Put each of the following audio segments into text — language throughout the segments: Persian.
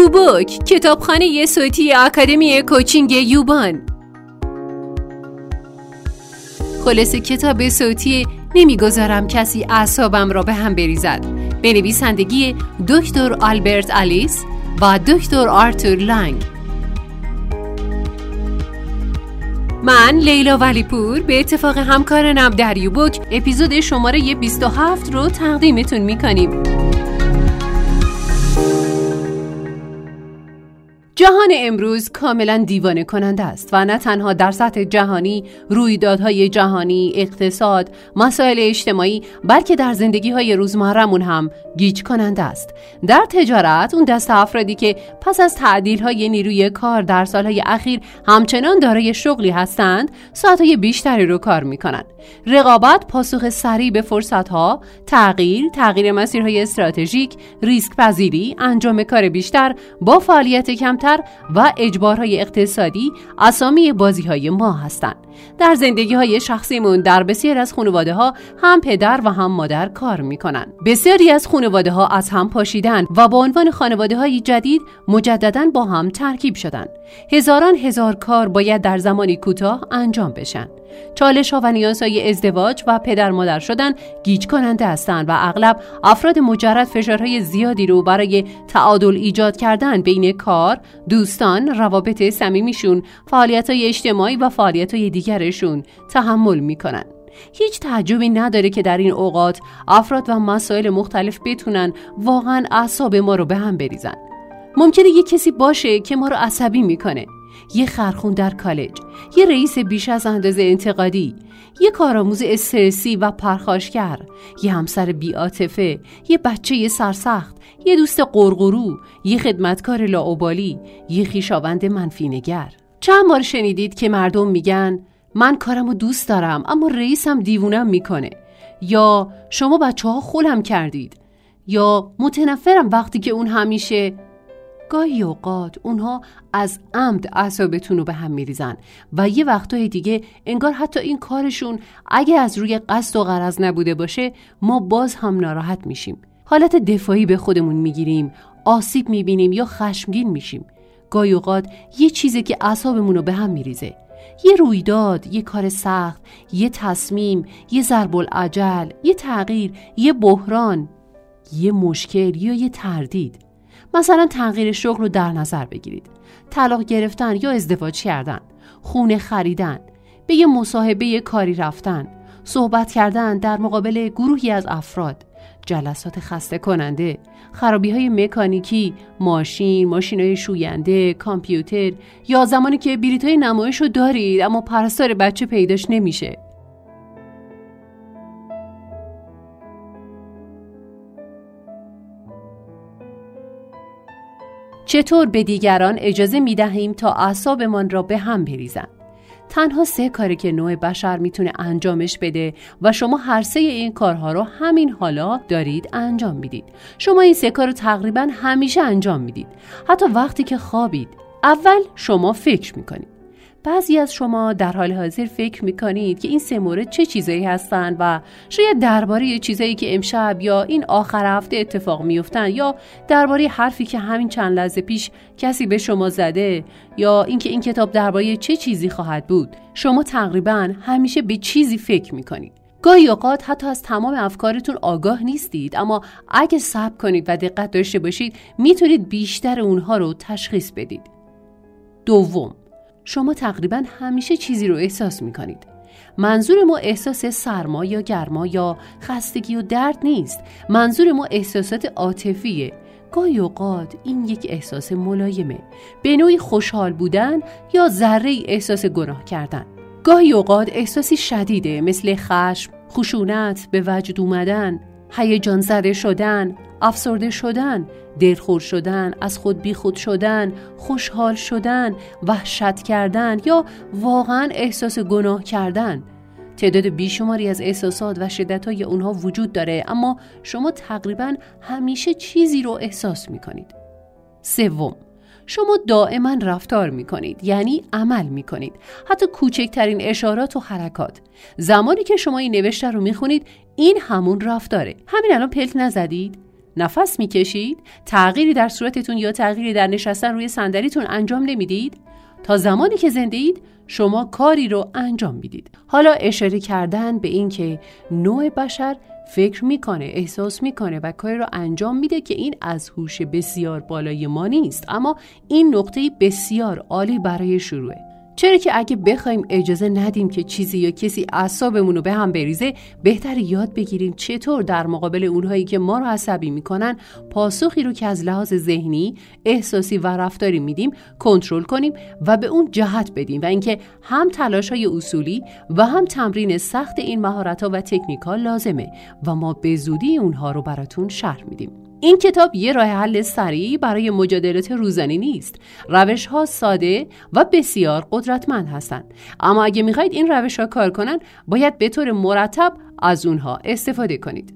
یوبوک، کتابخانه صوتی آکادمی کوچینگ یوبان. خلاصه کتاب صوتی نمیگذارم کسی اعصابم را به هم بریزد، به نویسندگی دکتر آلبرت الیس و دکتر آرتور لنگ. من لیلا ولیپور به اتفاق همکارانم در یوبوک اپیزود شماره 27 رو تقدیمتون میکنیم. جهان امروز کاملا دیوانه کننده است و نه تنها در سطح جهانی، رویدادهای جهانی، اقتصاد، مسائل اجتماعی، بلکه در زندگی‌های روزمره‌مون هم گیج کننده است. در تجارت اون دست افرادی که پس از تعدیل‌های نیروی کار در سال‌های اخیر همچنان دارای شغلی هستند، ساعت‌های بیشتری رو کار می‌کنند. رقابت، پاسخ سریع به فرصت‌ها، تغییر مسیرهای استراتژیک، ریسک پذیری، انجام کار بیشتر با فعالیت کمتر و اجبارهای اقتصادی اسامی بازی‌های ما هستند. در زندگی‌های شخصیمون در بسیار از خانواده‌ها هم پدر و هم مادر کار می‌کنند. بسیاری از خانواده‌ها از هم پاشیدن و با عنوان خانواده‌های جدید مجدداً با هم ترکیب شدن. هزار کار باید در زمانی کوتاه انجام بشن. چالش‌ها و نیازهای ازدواج و پدر مادر شدن گیج کننده هستند و اغلب افراد مجرد فشارهای زیادی رو برای تعادل ایجاد کردن بین کار، دوستان، روابط صمیمیشون، فعالیت‌های اجتماعی و فعالیت‌های دیگرشون تحمل می‌کنن. هیچ تعجبی نداره که در این اوقات افراد و مسائل مختلف بتونن واقعاً اعصاب ما رو به هم بریزن. ممکنه یه کسی باشه که ما رو عصبی میکنه، یه خرخون در کالج، یه رئیس بیش از اندازه انتقادی، یه کارآموز استرسی و پرخاشگر، یه همسر بی‌عاطفه، یه بچه سرسخت، یه دوست قرقرو، یه خدمتکار لاابالی، یه خویشاوند منفی نگر. چند بار شنیدید که مردم میگن من کارمو دوست دارم اما رئیسم دیوونم میکنه، یا شما بچه‌ها خولم کردید، یا متنفرم وقتی که اون همیشه. گاهی اوقات اونها از عمد اعصابتون رو به هم میریزن و یه وقتای دیگه انگار حتی این کارشون اگه از روی قصد و غرض نبوده باشه ما باز هم ناراحت میشیم. حالت دفاعی به خودمون میگیریم، آسیب میبینیم یا خشمگین میشیم. گاهی اوقات یه چیزی که اعصابمون رو به هم میریزه، یه رویداد، یه کار سخت، یه تصمیم، یه ضرب العجل، یه تغییر، یه بحران، یه مشکل یا یه تردید. مثلا تغییر شغل رو در نظر بگیرید، طلاق گرفتن یا ازدواج کردن، خونه خریدن، به یه مصاحبه کاری رفتن، صحبت کردن در مقابل گروهی از افراد، جلسات خسته کننده، خرابی‌های مکانیکی، ماشین‌های شوینده، کامپیوتر، یا زمانی که بلیط‌های نمایش رو دارید اما پرستار بچه پیداش نمیشه. چطور به دیگران اجازه می‌دهیم تا اعصابمان را به هم بریزند؟ تنها 3 کاری که نوع بشر میتونه انجامش بده و شما هر 3 این کارها رو همین حالا دارید انجام میدید. شما این 3 کار رو تقریباً همیشه انجام میدید، حتی وقتی که خوابید. اول شما فکر میکنید. بعضی از شما در حال حاضر فکر میکنید که این 3 مورد چه چیزایی هستن و شاید درباره چیزایی که امشب یا این آخر هفته اتفاق میفتن، یا درباره حرفی که همین چند لحظه پیش کسی به شما زده، یا اینکه این کتاب درباره چه چیزی خواهد بود. شما تقریبا همیشه به چیزی فکر میکنید. گاهی اوقات حتی از تمام افکارتون آگاه نیستید، اما اگه صبر کنید و دقت داشته باشید میتونید بیشتر اونها رو تشخیص بدید. دوم، شما تقریباً همیشه چیزی رو احساس می‌کنید. منظور ما احساس سرما یا گرما یا خستگی و درد نیست. منظور ما احساسات عاطفیه. گاهی اوقات این یک احساس ملایمه، به نوعی خوشحال بودن یا ذره‌ای احساس گناه کردن. گاهی اوقات احساسی شدیده، مثل خشم، خشونت، به وجد اومدن، هیجان زده شدن، افسرده شدن، دلخور شدن، از خود بی خود شدن، خوشحال شدن، وحشت کردن یا واقعا احساس گناه کردن. تعداد بیشماری از احساسات و شدت‌های اونها وجود داره، اما شما تقریباً همیشه چیزی رو احساس می‌کنید. سوم، شما دائما رفتار می‌کنید، یعنی عمل می‌کنید، حتی کوچکترین اشارات و حرکات. زمانی که شما این نوشته رو می‌خونید این همون رفتاره. همین الان پلک نزدید؟ نفس میکشید؟ تغییری در صورتتون یا تغییری در نشستن روی صندلیتون انجام نمیدید؟ تا زمانی که زنده اید شما کاری رو انجام میدید. حالا اشاره کردن به این که نوع بشر فکر میکنه، احساس میکنه و کاری رو انجام میده که این از هوش بسیار بالای ما نیست، اما این نقطه بسیار عالی برای شروعه. چرا که اگه بخوایم اجازه ندیم که چیزی یا کسی اعصابمون رو به هم بریزه، بهتر یاد بگیریم چطور در مقابل اونهایی که ما رو عصبی میکنن پاسخی رو که از لحاظ ذهنی، احساسی و رفتاری میدیم کنترل کنیم و به اون جهت بدیم و اینکه هم تلاش‌های اصولی و هم تمرین سخت این مهارت‌ها و تکنیک‌ها لازمه و ما به زودی اونها رو براتون شرح میدیم. این کتاب یه راه حل سریع برای مجادلات روزانه نیست. روش‌ها ساده و بسیار قدرتمند هستند. اما اگه میخواید این روش‌ها کار کنن، باید به طور مرتب از اونها استفاده کنید.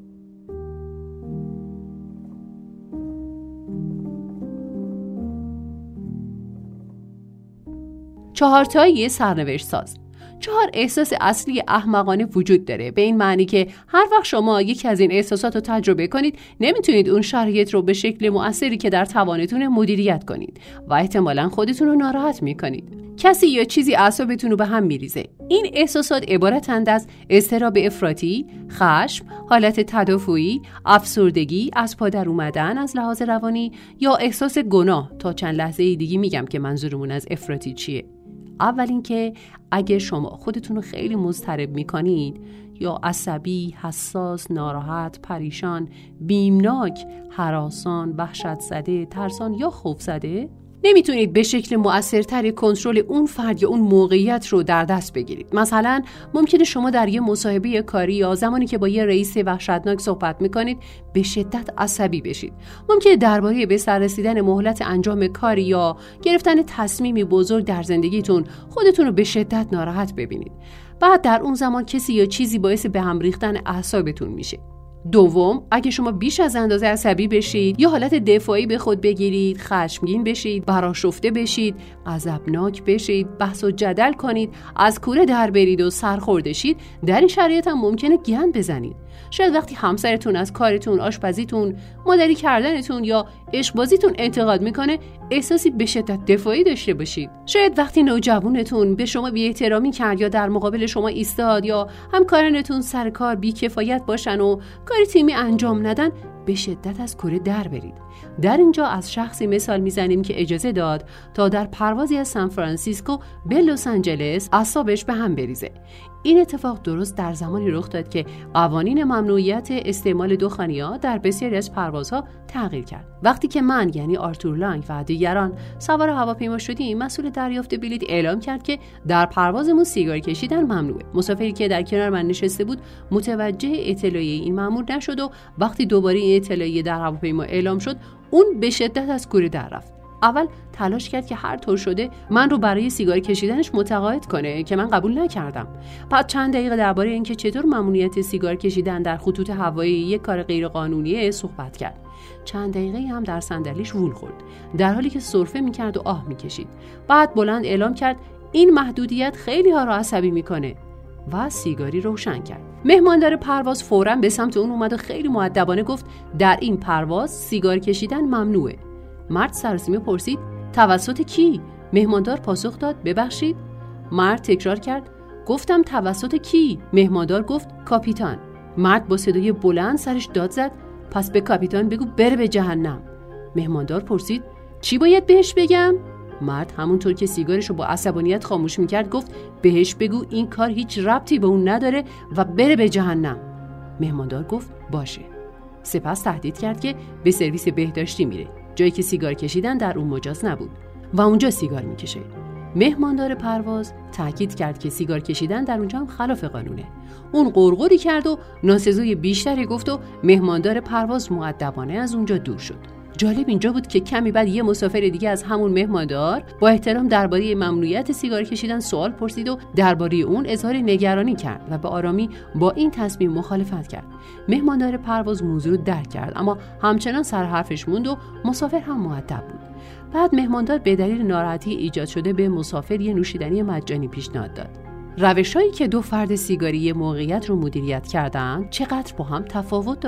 4 سرنوشت ساز. 4 احساس اصلی احمقانه وجود داره، به این معنی که هر وقت شما یکی از این احساسات رو تجربه کنید نمیتونید اون شرایط رو به شکل مؤثری که در توانتون مدیریت کنید و احتمالاً خودتون رو ناراحت میکنید. کسی یا چیزی اعصابتون رو به هم میریزه. این احساسات عبارتند از اضطراب افراطی، خشم، حالت تدافعی، افسردگی، از پا در اومدن از لحاظ روانی یا احساس گناه. تا چند لحظه دیگه میگم که منظورمون از افراطی چیه. اول اینکه اگه شما خودتون رو خیلی مضطرب میکنید یا عصبی، حساس، ناراحت، پریشان، بیمناک، هراسان، وحشت زده، ترسان یا خوف زده، نمیتونید به شکل مؤثرتری کنترل اون فرد یا اون موقعیت رو در دست بگیرید. مثلا ممکنه شما در یه مصاحبه کاری یا زمانی که با یه رئیس وحشتناک صحبت میکنید به شدت عصبی بشید. ممکنه درباره به سر رسیدن مهلت انجام کاری یا گرفتن تصمیمی بزرگ در زندگیتون خودتون رو به شدت ناراحت ببینید. بعد در اون زمان کسی یا چیزی باعث به هم ریختن اعصابتون میشه. دوم، اگه شما بیش از اندازه عصبی بشید یا حالت دفاعی به خود بگیرید، خشمگین بشید، برآشفته بشید، غضبناک بشید، بحث و جدل کنید، از کوره در برید و سرخورده شید، در این شرایط هم ممکنه گند بزنید. شاید وقتی همسرتون از کارتون، آشپزیتون، مادری کردنتون یا عشقبازیتون انتقاد میکنه احساسی به شدت دفاعی داشته باشید. شاید وقتی نوجوانتون به شما بی‌احترامی کرد یا در مقابل شما ایستاد یا همکارانتون سر کار بی‌کفایت باشن و کار تیمی انجام ندن به شدت از کوره در برید. در اینجا از شخصی مثال میزنیم که اجازه داد تا در پروازی از سان فرانسیسکو به لس آنجلس اعصابش به هم بریزه. این اتفاق درست در زمانی رخ داد که قوانین ممنوعیت استعمال دخانیات در بسیاری از پروازها تغییر کرد. وقتی که من یعنی آرتور لانگ و دیگران سوار هواپیما شدیم، مسئول دریافت بلیط اعلام کرد که در پروازمون سیگار کشیدن ممنوعه. مسافری که در کنار من نشسته بود متوجه اطلاعیه این مأمور نشد و وقتی دوباره این اطلاعیه در هواپیما اعلام شد، اون به شدت از کوره در رفت. اول تلاش کرد که هر طور شده من رو برای سیگار کشیدنش متقاعد کنه که من قبول نکردم. بعد چند دقیقه درباره اینکه چطور ممنوعیت سیگار کشیدن در خطوط هوایی یک کار غیر قانونیه صحبت کرد. چند دقیقه هم در صندلیش وول خورد در حالی که سرفه میکرد و آه میکشید. بعد بلند اعلام کرد این محدودیت خیلی ها رو عصبی میکنه و سیگاری روشن کرد. مهماندار پرواز فوراً به سمت اون اومد و خیلی مؤدبانه گفت در این پرواز سیگار کشیدن ممنوعه. مرد سراسیمه پرسید توسط کی؟ مهماندار پاسخ داد ببخشید. مرد تکرار کرد گفتم توسط کی؟ مهماندار گفت کاپیتان. مرد با صدای بلند سرش داد زد پس به کاپیتان بگو بره به جهنم. مهماندار پرسید چی باید بهش بگم؟ مرد همونطور که سیگارشو با عصبانیت خاموش میکرد گفت بهش بگو این کار هیچ ربطی به اون نداره و بره به جهنم. مهماندار گفت باشه. سپس تهدید کرد که به سرویس بهداشتی میره، جایی که سیگار کشیدن در اون مجاز نبود و اونجا سیگار میکشه. مهماندار پرواز تاکید کرد که سیگار کشیدن در اونجا هم خلاف قانونه. اون غرغری کرد و ناسزوی بیشتری گفت و مهماندار پرواز مؤدبانه از اونجا دور شد. جالب اینجا بود که کمی بعد یه مسافر دیگه از همون مهماندار با احترام درباره ممنوعیت سیگار کشیدن سوال پرسید و درباره اون اظهار نگرانی کرد و به آرامی با این تصمیم مخالفت کرد. مهماندار پرواز موضوع رو درک کرد اما همچنان سر حرفش موند و مسافر هم مؤدب بود. بعد مهماندار به دلیل ناراحتی ایجاد شده به مسافر یه نوشیدنی مجانی پیشنهاد داد. روش‌هایی که دو فرد سیگاری موقعیت رو مدیریت کردن چقدر با هم تفاوت داشت.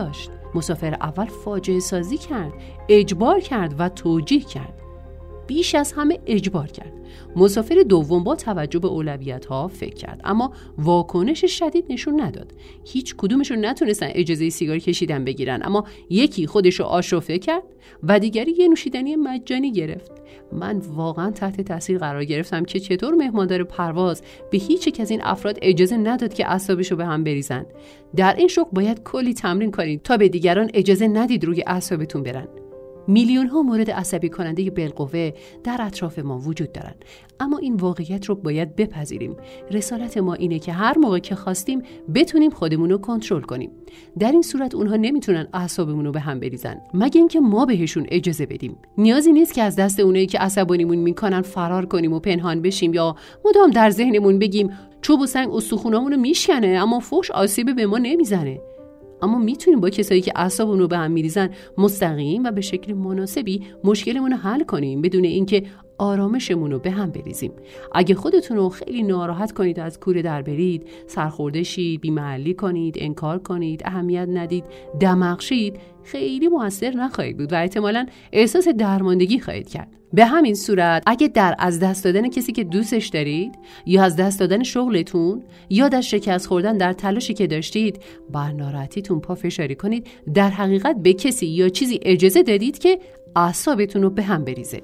مسافر اول فاجعه سازی کرد، اجبار کرد و توجیه کرد. بیش از همه اجبار کرد. مسافر دوم با توجه به اولویت‌ها فکر کرد، اما واکنش شدید نشون نداد. هیچ کدومشون نتونستن اجازه سیگار کشیدن بگیرن، اما یکی خودشو آشفته کرد و دیگری یه نوشیدنی مجانی گرفت. من واقعا تحت تاثیر قرار گرفتم که چطور مهماندار پرواز به هیچ یک از این افراد اجازه نداد که اعصابشو به هم بریزن. در این شغل باید کلی تمرین کنید تا به دیگران اجازه ندید روی اعصابتون برن. میلیون ها مورد عصبی کننده بالقوه در اطراف ما وجود دارن، اما این واقعیت رو باید بپذیریم. رسالت ما اینه که هر موقع که خواستیم بتونیم خودمون رو کنترل کنیم. در این صورت اونها نمیتونن اعصابمون رو به هم بریزن، مگه اینکه ما بهشون اجازه بدیم. نیازی نیست که از دست اونایی که عصبانیمون میکنن فرار کنیم و پنهان بشیم یا مدام در ذهنمون بگیم چوب و سنگ استخونامون رو میشکنه اما فحش آسیبی به ما نمیزنه. اما میتونیم با کسایی که اعصابمون رو به هم میریزن مستقیم و به شکل مناسبی مشکلمون رو حل کنیم بدون اینکه آرامشمون رو به هم بریزیم. اگه خودتون رو خیلی ناراحت کنید از کوره در برید، سرخورده شید، بی‌محلی کنید، انکار کنید، اهمیت ندید، دماغ شید، خیلی موثر نخواهید بود و احتمالاً احساس درماندگی خواهید کرد. به همین صورت اگه در از دست دادن کسی که دوستش دارید یا از دست دادن شغلتون یا در شکست خوردن در تلاشی که داشتید بر ناراحتیتون پافشاری کنید، در حقیقت به کسی یا چیزی اجازه دادید که اعصابتون رو به هم بریزه.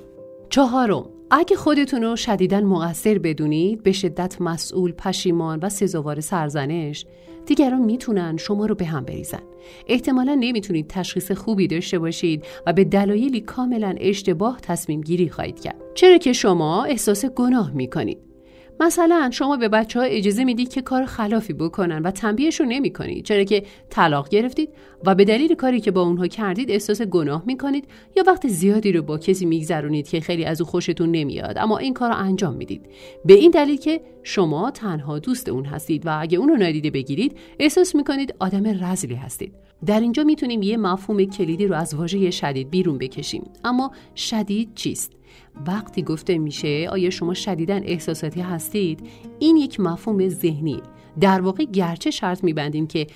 4. اگه خودتون رو شدیداً مقصر بدونید، به شدت مسئول، پشیمان و سزاوار سرزنش، دیگران میتونن شما رو به هم بریزن. احتمالاً نمیتونید تشخیص خوبی داشته باشید و به دلایلی کاملاً اشتباه تصمیم گیری خواهید کرد، چرا که شما احساس گناه میکنید. مثلا شما به بچه‌ها اجازه میدید که کار خلافی بکنن و تنبیهشون نمی‌کنید، چرا که طلاق گرفتید و به دلیل کاری که با اونها کردید احساس گناه می‌کنید، یا وقت زیادی رو با کسی میگذرونید که خیلی از او خوشتون نمیاد اما این کارو انجام میدید به این دلیل که شما تنها دوست اون هستید و اگه اون رو نادیده بگیرید احساس می‌کنید آدم رذلی هستید. در اینجا میتونیم یه مفهوم کلیدی رو از واژه شدید بیرون بکشیم. اما شدید چیست؟ وقتی گفته میشه آیا شما شدیداً احساساتی هستید، این یک مفهوم ذهنیه. در واقع گرچه شرط میبندیم که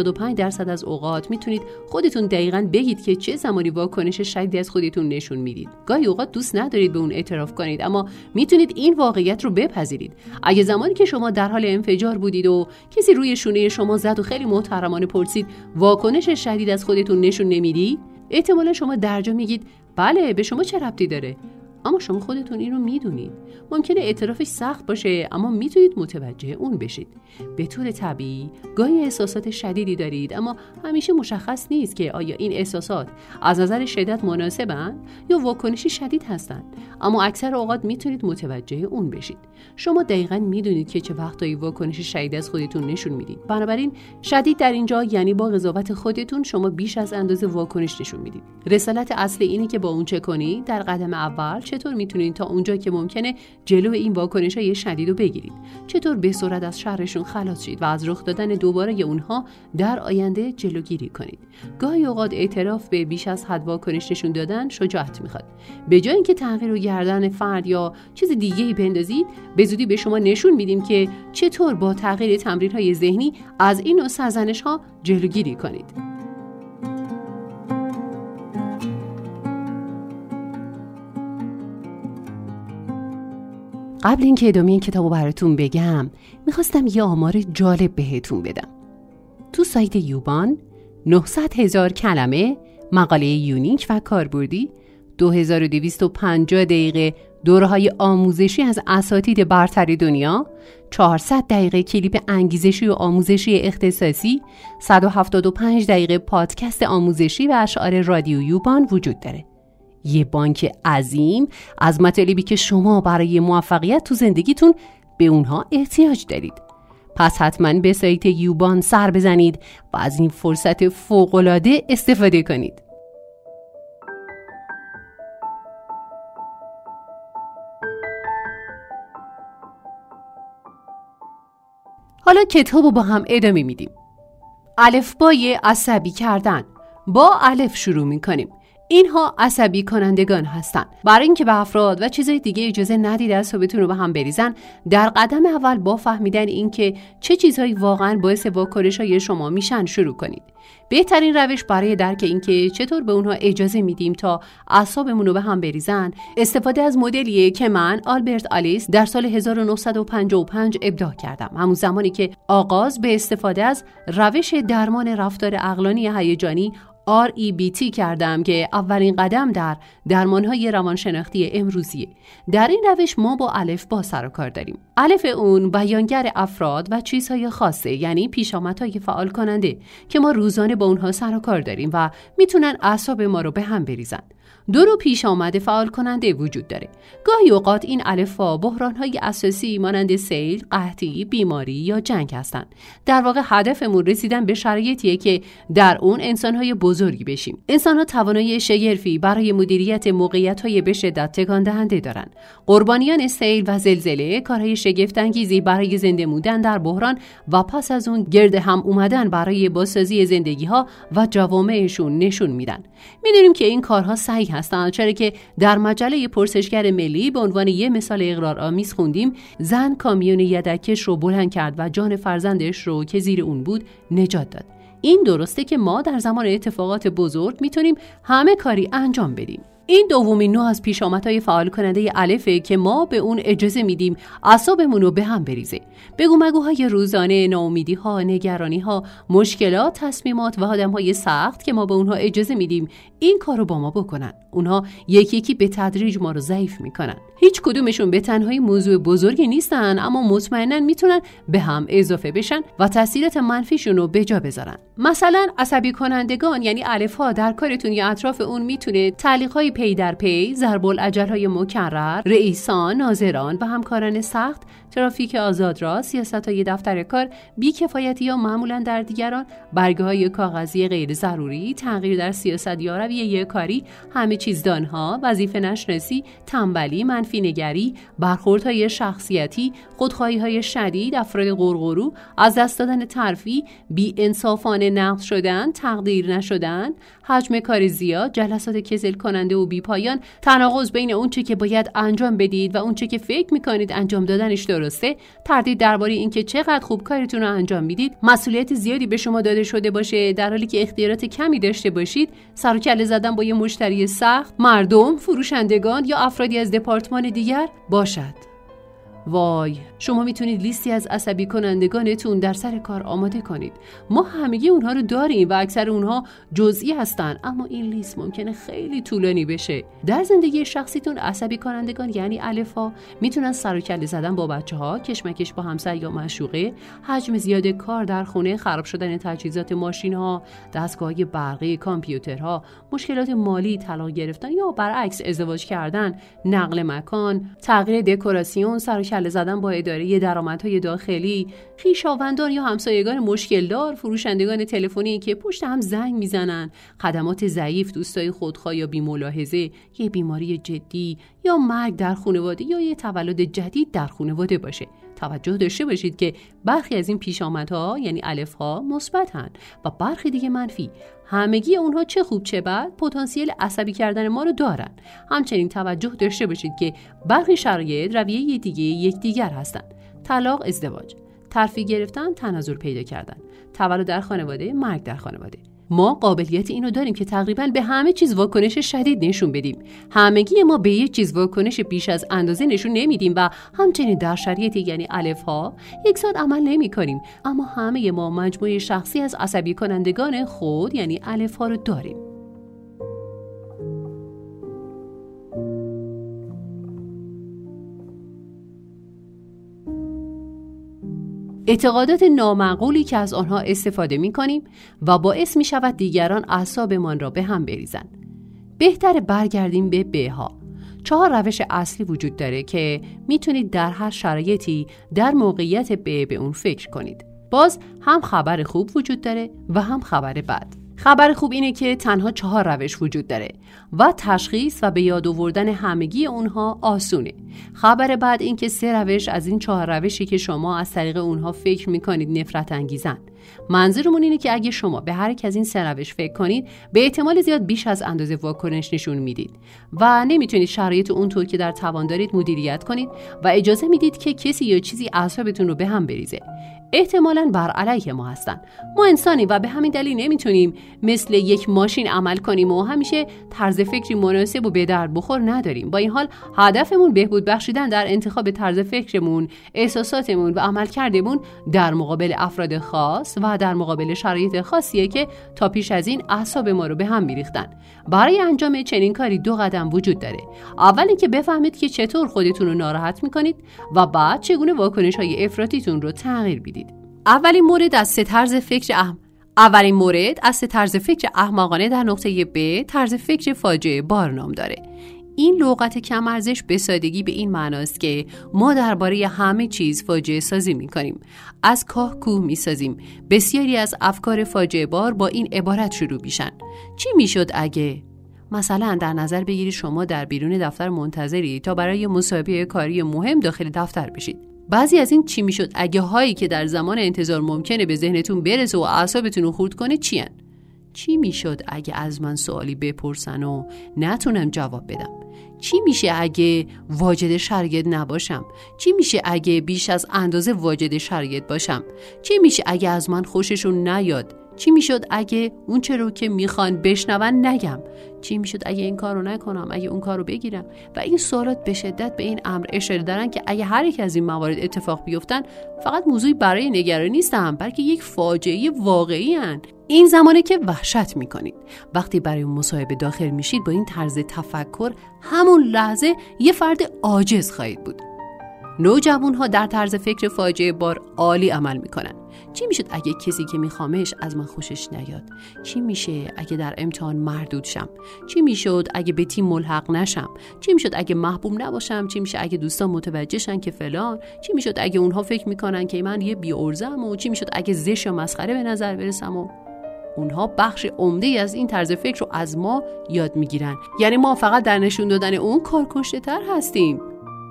85% از اوقات میتونید خودتون دقیقاً بگید که چه زمانی واکنش شدیدی از خودتون نشون میدید. گاهی اوقات دوست ندارید به اون اعتراف کنید، اما میتونید این واقعیت رو بپذیرید. اگه زمانی که شما در حال انفجار بودید و کسی روی شونه شما زد و خیلی محترمانه پرسید واکنش شدید از خودتون نشون نمیدی، احتمالاً شما درجا میگید بله، به شما چه ربطی داره؟ اما شما خودتون این رو میدونید. ممکنه اعترافش سخت باشه اما میتونید متوجه اون بشید. به طور طبیعی گاهی احساسات شدیدی دارید اما همیشه مشخص نیست که آیا این احساسات از نظر شدت مناسبن یا واکنشی شدید هستن، اما اکثر اوقات میتونید متوجه اون بشید. شما دقیقاً میدونید که چه وقتایی واکنش شدید از خودتون نشون میدید. بنابراین شدید در اینجا یعنی با قضاوت خودتون شما بیش از اندازه واکنش نشون میدید. رسالت اصلی اینه که با اون چه کنید. در قدم اول چطور میتونید تا اونجا که ممکنه جلو این واکنش‌های شدید رو بگیرید، چطور به سرعت از شرشون خلاص شید و از رخ دادن دوباره اونها در آینده جلوگیری کنید. گاهی اوقات اعتراف به بیش از حد واکنش نشون دادن شجاعت میخواد. به جای اینکه تغییر رو گردن فرد یا چیز دیگه‌ای بندازید، به زودی به شما نشون میدیم که چطور با تغییر تمرین‌های ذهنی از این نوع سرزنش‌ها جلوگیری کنید. قبل اینکه ادامه این کتابو براتون بگم، میخواستم یه آمار جالب بهتون بدم. تو سایت یوبان 900,000 کلمه مقاله یونیک و کاربردی، 2250 دقیقه دوره‌های آموزشی از اساتید برتر دنیا، 400 دقیقه کلیپ انگیزشی و آموزشی اختصاصی، 175 دقیقه پادکست آموزشی و اشعار رادیو یوبان وجود داره. یه بانک عظیم از مطالبی که شما برای موفقیت تو زندگیتون به اونها احتیاج دارید. پس حتما به سایت یوبان سر بزنید و از این فرصت فوق‌العاده استفاده کنید. حالا کتابو با هم ادامه میدیم. الفبای عصبی کردن. با الف شروع میکنیم. اینها عصبی کنندگان هستند. برای اینکه به افراد و چیزهای دیگه اجازه ندید اعصابتون رو به هم بریزن، در قدم اول با فهمیدن اینکه چه چیزهایی واقعا باعث واکنش‌های شما میشن شروع کنید. بهترین روش برای درک اینکه چطور به اونها اجازه میدیم تا اعصابمون رو به هم بریزن، استفاده از مدلیه که من آلبرت آلیس در سال 1955 ابداع کردم. همون زمانی که آغاز به استفاده از روش درمان رفتار عقلانی هیجانی REBT کردم که اولین قدم در درمانهای روانشناختی امروزیه. در این روش ما با الفبا سر و کار داریم. الف اون بیانگر افراد و چیزهای خاصه، یعنی پیشامدهای فعال کننده که ما روزانه با اونها سر و کار داریم و میتونن اعصاب ما رو به هم بریزن. دو نوع پیش آمد فعال کننده وجود داره. گاهی اوقات این الفبا بحران‌های اساسی مانند سیل، قحطی، بیماری یا جنگ هستند. در واقع هدفمون رسیدن به شرایطیه که در اون انسان‌های بزرگی بشیم. انسان‌ها توانایی شگرفی برای مدیریت موقعیت‌های به شدت تکان دهنده دارن. قربانیان سیل و زلزله کارهای شگفت‌انگیزی برای زنده موندن در بحران و پس از اون گرد هم اومدن برای بازسازی زندگی‌ها و جوامعشون نشون میدن. می‌دونیم که این کارها صحیح هستند، چرا که در مجله پرسشگر ملی به عنوان یه مثال اغراق‌آمیز خوندیم زن کامیون یدکش رو بلند کرد و جان فرزندش رو که زیر اون بود نجات داد. این درسته که ما در زمان اتفاقات بزرگ میتونیم همه کاری انجام بدیم. این دومین نوع از پیشامدهای فعال کننده الفه که ما به اون اجازه میدیم اعصابمون رو به هم بریزه. بگو مگوهای روزانه، ناامیدی‌ها، نگرانی‌ها، مشکلات، تصمیمات و آدم‌های سخت که ما به اونها اجازه میدیم این کارو با ما بکنن. اونها یکی یکی به تدریج ما رو ضعیف میکنن. هیچ کدومشون به تنهایی موضوع بزرگی نیستن، اما مطمئناً میتونن به هم اضافه بشن و تاثیرات منفیشون رو به جا بذارن. مثلا عصبی کنندگان یعنی الف‌ها در کارتون یا اطراف اون میتونه تعلیق‌های پی در پی، ضرب الاجل‌های مکرر، رئیسان، ناظران و همکاران سخت، ترافیک آزادراه، سیاست‌های دفتر کار، بی‌کفایتی یا معمولاً در دیگران، برگه‌های کاغذی غیر ضروری، تغییر در سیاست یا رویه کاری، همه چیز دانها، وظیفه نشناسی، تنبلی، منفی نگری، برخوردهای شخصیتی، خودخواهی‌های شدید، افراد غرغرو، از دست دادن ترفیع، بی‌انصافانه نقد شدن، تقدیر نشدن، حجم کار زیاد، جلسات کسل کننده و بی‌پایان، تناقض بین اون چه که باید انجام بدید و اون چه که فکر می‌کنید انجام دادنش درسته، تردید درباره اینکه چقدر خوب کارتون رو انجام میدید، مسئولیت زیادی به شما داده شده باشه در حالی که اختیارات کمی داشته باشید، سر و کله زدن با یه مشتری سخت، مردم، فروشندگان یا افرادی از دپارتمان دیگر باشد. وای، شما میتونید لیستی از عصبی کنندگانتون در سر کار آماده کنید. ما همگی اونها رو داریم و اکثر اونها جزئی هستن، اما این لیست ممکنه خیلی طولانی بشه. در زندگی شخصیتون عصبی کنندگان یعنی الفا میتونن سر و کله زدن با بچه‌ها، کشمکش با همسر یا معشوقه، حجم زیاد کار در خونه، خراب شدن تجهیزات ماشین‌ها، دستگاه‌های برقی، کامپیوترها، مشکلات مالی، طلاق گرفتن یا برعکس ازدواج کردن، نقل مکان، تغییر دکوراسیون، سر و کله زدن با اداره درآمدهای داخلی، خویشاوندان یا همسایگان مشکلدار، فروشندگان تلفنی که پشت هم زنگ میزنن، خدمات ضعیف، دوستای خودخواه یا بی‌ملاحظه، یه بیماری جدی یا مرگ در خانواده یا یه تولد جدید در خانواده باشه. توجه داشته باشید که برخی از این پیشامدها یعنی الف‌ها مثبتن و برخی دیگه منفی. همگی اونها چه خوب چه بد پتانسیل عصبی کردن ما رو دارن. همچنین توجه داشته باشید که برخی شرایط رویه دیگه یکدیگر هستن. طلاق، ازدواج، ترفیع گرفتن، تنازل پیدا کردن، تولد در خانواده، مرگ در خانواده. ما قابلیت اینو داریم که تقریباً به همه چیز واکنش شدید نشون بدیم. همگی ما به یک چیز واکنش بیش از اندازه نشون نمیدیم و همچنین در شرایطی یعنی الف‌ها یکسان عمل نمی‌کنیم. اما همه ما مجموعه شخصی از عصبی کنندگان خود یعنی الف‌ها رو داریم. اعتقادات نامعقولی که از آنها استفاده می‌کنیم و باعث می‌شود دیگران اعصابمان را به هم بریزن. بهتر برگردیم به بها. 4 روش اصلی وجود داره که میتونید در هر شرایطی در موقعیت به اون فکر کنید. باز هم خبر خوب وجود داره و هم خبر بد. خبر خوب اینه که تنها 4 روش وجود داره و تشخیص و به یاد آوردن همگی اونها آسونه. خبر بعد این که 3 روش از این 4 روشی که شما از طریق اونها فکر میکنید نفرت انگیزن. منظورمون اینه که اگه شما به هر یک از این 3 روش فکر کنید به احتمال زیاد بیش از اندازه واکنش نشون میدید و نمیتونید شرایط اونطور که در توان دارید مدیریت کنید و اجازه میدید که کسی یا چیزی اعصابتون رو به هم بریزه. احتمالاً بر علیه ما هستن. ما انسانی و به همین دلیل نمیتونیم مثل یک ماشین عمل کنیم و همیشه طرز فکری مناسب و به درد بخور نداریم. با این حال هدفمون بهبود بخشیدن در انتخاب طرز فکرمون، احساساتمون و عملکردمون در مقابل افراد خاص و در مقابل شرایط خاصیه که تا پیش از این اعصاب ما رو به هم میریختن. برای انجام چنین کاری 2 قدم وجود داره. اول اینکه بفهمید که چطور خودتون رو ناراحت میکنید و بعد چگونه واکنش‌های افراطیتون رو تغییر بدید. اولین مورد از 3 طرز فکر احمقانه در نقطه ب طرز فکر فاجعه بار نام داره. این لغت کم ارزش به سادگی به این معناست که ما درباره همه چیز فاجعه سازی می‌کنیم. از کاه کوه می‌سازیم. بسیاری از افکار فاجعه بار با این عبارت شروع میشن: چی میشد اگه؟ مثلا در نظر بگیرید شما در بیرون دفتر منتظری تا برای مصاحبه کاری مهم داخل دفتر بشید. بعضی از این چی میشد اگه هایی که در زمان انتظار ممکنه به ذهنتون برسه و اعصابتون رو خورد کنه چی هن؟ چی میشد اگه از من سوالی بپرسن و نتونم جواب بدم؟ چی میشه اگه واجد شرایط نباشم؟ چی میشه اگه بیش از اندازه واجد شرایط باشم؟ چی میشه اگه از من خوششون نیاد؟ چی میشد اگه اون چه رو که میخوان بشنون نگم؟ چی میشد اگه این کارو نکنم، اگه اون کارو بگیرم؟ و این سوالات به شدت به این امر اشاره دارن که اگه هر یک از این موارد اتفاق بیفتن فقط موضوعی برای نگرانی نیستن، بلکه یک فاجعه واقعی هن. این زمانه که وحشت میکنید. وقتی برای مصاحبه داخل میشید با این طرز تفکر همون لحظه یه فرد عاجز خواهید بود. نوجوان‌ها در طرز فکر فاجعه بار عالی عمل میکنن. چی میشد اگه کسی که میخوامش از من خوشش نیاد؟ چی میشه اگه در امتحان مردود شم؟ چی میشد اگه به تیم ملحق نشم؟ چی میشد اگه محبوب نباشم؟ چی میشه اگه دوستان متوجه شن که فلان؟ چی میشد اگه اونها فکر میکنن که من یه بی‌عرضه‌ام؟ و چی میشد اگه زشت و مسخره به نظر برسم؟ و اونها بخش عمده‌ای از این طرز فکر رو از ما یاد میگیرن. یعنی ما فقط در نشون دادن اون کارکشته‌تر هستیم.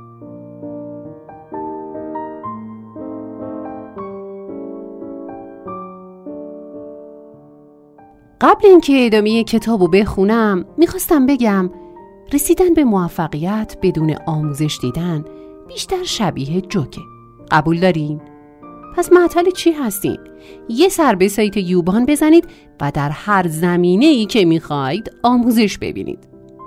قبل اینکه ادامه کتابو بخونم میخواستم بگم رسیدن به موفقیت بدون آموزش دیدن بیشتر شبیه جوکه. قبول دارین؟ پس معطل چی هستین؟ یه سر به سایت یوبان بزنید و در هر زمینه‌ای که میخواید آموزش ببینید.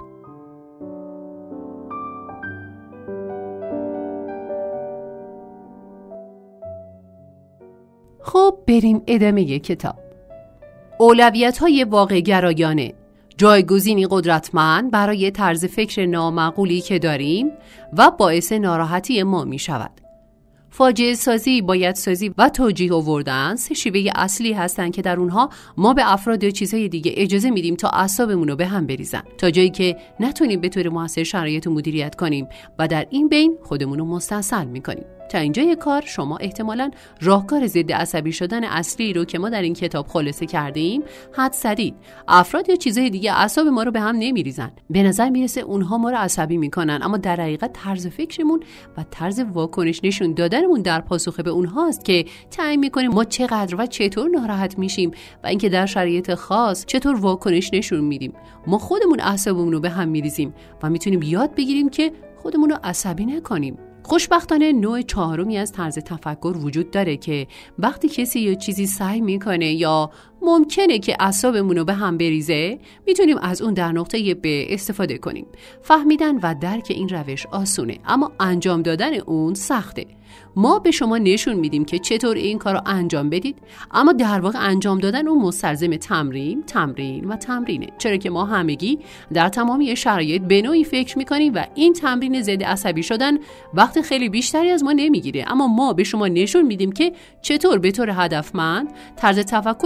خب بریم ادامه کتاب. اولویت‌های واقع گرایانه، جایگزینی قدرتمند برای طرز فکر نامعقولی که داریم و باعث ناراحتی ما می شود. فاجعه سازی، باید سازی و توجیه آوردن 3 شیوه اصلی هستند که در اونها ما به افراد یا چیزهای دیگه اجازه میدیم تا اعصابمون رو به هم بریزن تا جایی که نتونیم به طور موثر شرایط رو مدیریت کنیم و در این بین خودمون رو مستاصل میکنیم. تا اینجای کار شما احتمالاً راهکار ضد عصبی شدن اصلی رو که ما در این کتاب خلاصه کردیم حد زدید. افراد یا چیزهای دیگه اعصاب ما رو به هم نمیریزن. به نظر میرسه اونها ما رو عصبی میکنن، اما در حقیقت طرز فکرمون و طرز واکنش نشون دادنمون در پاسخ به اونهاست که تعیین میکنه ما چقدر و چطور ناراحت میشیم و اینکه در شرایط خاص چطور واکنش نشون میدیم. ما خودمون اعصابمون رو به هم میریزیم و میتونیم یاد بگیریم که خودمون رو عصبی نکنیم. خوشبختانه نوع 4می از طرز تفکر وجود داره که وقتی کسی یا چیزی سعی میکنه یا ممکنه که اعصابمون رو به هم بریزه میتونیم از اون در نقطه ب استفاده کنیم. فهمیدن و درک این روش آسونه اما انجام دادن اون سخته. ما به شما نشون میدیم که چطور این کار رو انجام بدید، اما در واقع انجام دادن اون مستلزم تمرین و تمرینه، چرا که ما همگی در تمامی شرایط به نوعی فکر میکنیم و این تمرین ضد عصبی شدن وقت خیلی بیشتری از ما نمیگیره، اما ما به شما نشون میدیم که چطور به طور هدفمند طرز تفکرتون رو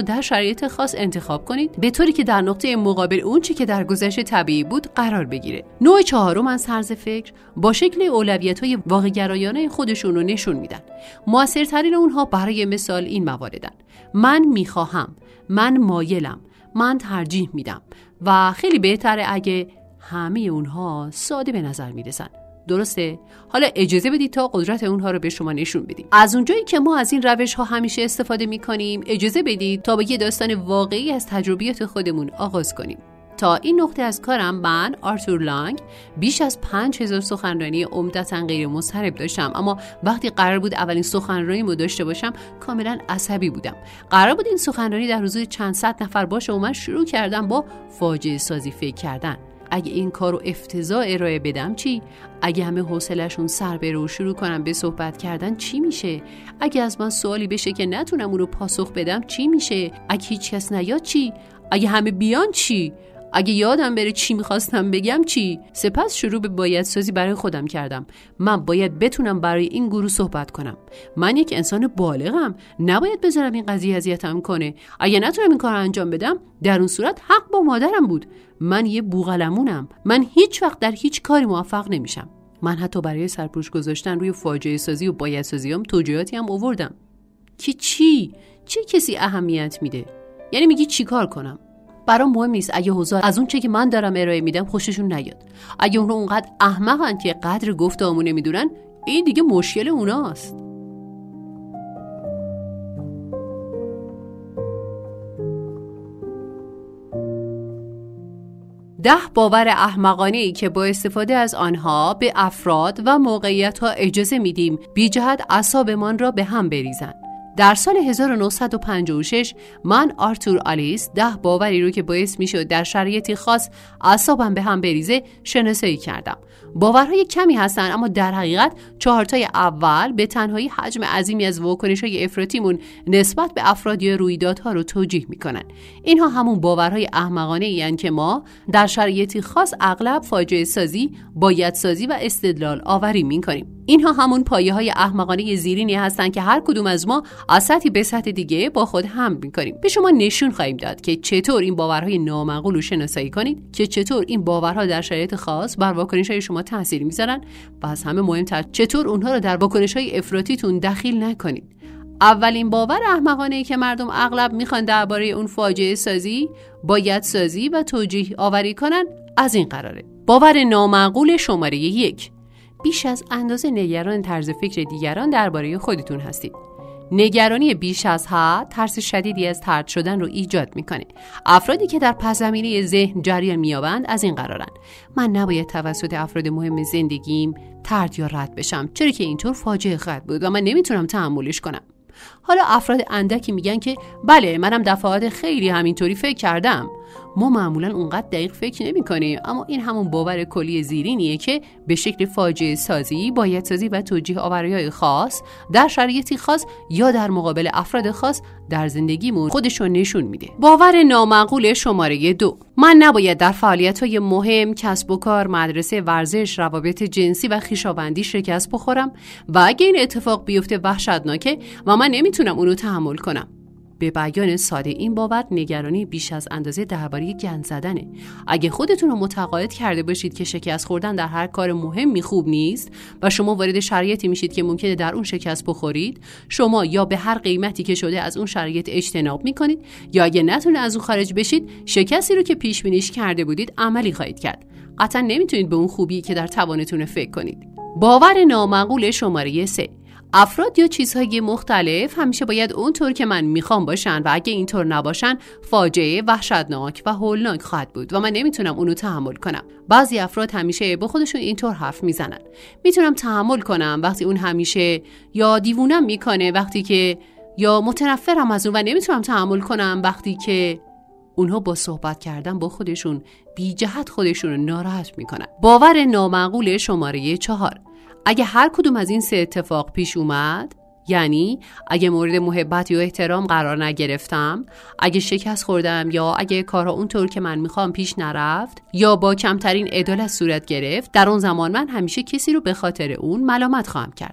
در شرایط خاص انتخاب کنید به طوری که در نقطه مقابل اون چی که در گذشته طبیعی بود قرار بگیره. نوع چهارم از طرز فکر با شکل اولویت‌های واقع‌گرایانه خودشون رو نشون میدن. موثرترین اونها برای مثال این مواردن: من میخواهم، من مایلم، من ترجیح میدم و خیلی بهتره اگه همه اونها ساده به نظر میرسن. درسته؟ حالا اجازه بدید تا قدرت اونها رو به شما نشون بدیم. از اونجایی که ما از این روش ها همیشه استفاده میکنیم، اجازه بدید تا به یه داستان واقعی از تجربیات خودمون آغاز کنیم. تا این نقطه از کارم من آرتور لانگ بیش از 5000 سخنرانی عمدتاً غیر مضطرب داشتم، اما وقتی قرار بود اولین سخنرانیمو داشته باشم کاملا عصبی بودم. قرار بود این سخنرانی در حضور چند صد نفر باشه و من شروع کردم با فاجعه سازی فکر کردن. اگه این کارو افتضاح ارائه بدم چی؟ اگه همه حوصله‌شون سر بره و شروع کنم به صحبت کردن چی میشه؟ اگه از من سوالی بشه که نتونم اون رو پاسخ بدم چی میشه؟ اگه هیچ کس نیاد چی؟ اگه همه بیان چی؟ اگه یادم بره چی میخواستم بگم چی؟ سپس شروع به بایدسازی برای خودم کردم. من باید بتونم برای این گروه صحبت کنم. من یک انسان بالغم، نباید بذارم این قضیه اذیتم کنه. اگه نتونم این کار رو انجام بدم، در اون صورت حق با مادرم بود. من یه بوقلمونم. من هیچ وقت در هیچ کاری موفق نمیشم. من حتی برای سرپوش گذاشتن روی فاجعه سازی و بایدسازیام توجیهاتی هم آوردم. که چی؟ چه کسی اهمیت میده؟ یعنی میگی چی کار کنم؟ برام مهم نیست اگه حضار از اون چه که من دارم ارائه میدم خوششون نیاد. اگه اونها اونقدر احمقن که قدر گفته‌امو نمیدونن، این دیگه مشکل اوناست. ده باور احمقانه‌ای که با استفاده از آنها به افراد و موقعیت‌ها اجازه میدیم بی جهت اعصابمان را به هم بریزند. در سال 1956 من آرتور آلیس 10 باوری رو که باعث میشد در شرایطی خاص اعصابم به هم بریزه شناسایی کردم. باورهای کمی هستن، اما در حقیقت 4 تای اول به تنهایی حجم عظیمی از واکنش‌های افراطیمون نسبت به افراد یا رویدادها رو توجیه میکنن. اینها همون باورهای احمقانه ایند که ما در شرایطی خاص اغلب فاجعه سازی، بایدسازی و استدلال آوری میکنیم. اینها همون پایه‌های احمقانه زیرینی هستن که هر کدوم از ما از سطحی به سطح دیگه با خود حمل می‌کنیم. به شما نشون خواهیم داد که چطور این باورهای نامعقول رو شناسایی کنید، که چطور این باورها در شرایط خاص بر واکنش‌های شما تاثیر می‌ذارن و از همه مهمتر چطور اونها رو در واکنش‌های افراطیتون دخیل نکنید. اولین باور احمقانه‌ای که مردم اغلب می‌خوان درباره اون فاجعه سازی، بایدسازی و توجیه آوری کنن از این قراره: باور نامعقول شماره 1: بیش از اندازه نگران طرز فکر دیگران درباره خودتون هستید. نگرانی بیش از حد ترس شدیدی از طرد شدن رو ایجاد میکنه. افرادی که در پس‌زمینه ذهن جریان میابند از این قرارن: من نباید توسط افراد مهم زندگیم طرد یا رد بشم، چرا که اینطور فاجعه خواهد بود و من نمیتونم تحملش کنم. حالا افراد اندکی میگن که بله، منم دفعات خیلی همینطوری فکر کردم. ما معمولا اونقدر دقیق فکر نمی کنیم، اما این همون باور کلی زیرینیه که به شکل فاجعه سازی، بایدسازی و توجیه آوری‌های خاص در شرایطی خاص یا در مقابل افراد خاص در زندگیمون خودشون نشون میده. باور نامعقول شماره 2: من نباید در فعالیت‌های مهم، کسب و کار، مدرسه، ورزش، روابط جنسی و خویشاوندی شکست بخورم و اگه این اتفاق بیفته وحشتناکه و من نمیتونم اونو تحمل کنم. به بیان ساده، این باور نگرانی بیش از اندازه درباره گند زدنه. اگه خودتون رو متقاعد کرده باشید که شکست خوردن در هر کار مهمی خوب نیست و شما وارد شرایطی میشید که ممکنه در اون شکست بخورید، شما یا به هر قیمتی که شده از اون شرایط اجتناب میکنید، یا اگه نتونه از اون خارج بشید، شکستی رو که پیش بینیش کرده بودید عملی خواهید کرد. قطعا نمیتونید به اون خوبی که در توانتون فکر کنید. باور نامعقول شماره 3: افراد یا چیزهای مختلف همیشه باید اونطور که من میخوام باشن و اگه اینطور نباشن فاجعه وحشتناک و هولناک خواهد بود و من نمیتونم اونو تحمل کنم. بعضی افراد همیشه با خودشون اینطور حرف میزنن: میتونم تحمل کنم وقتی اون همیشه، یا دیوونم میکنه وقتی که، یا متنفرم از اون و نمیتونم تحمل کنم وقتی که. اونها با صحبت کردن با خودشون بی جهت خودشون رو ناراحت میکنن. باور نامعقول شماره 4: اگه هر کدوم از این 3 اتفاق پیش اومد، یعنی اگه مورد محبت یا احترام قرار نگرفتم، اگه شکست خوردم، یا اگه کارها اونطور که من میخوام پیش نرفت، یا با کمترین عدالت صورت گرفت، در اون زمان من همیشه کسی رو به خاطر اون ملامت خواهم کرد.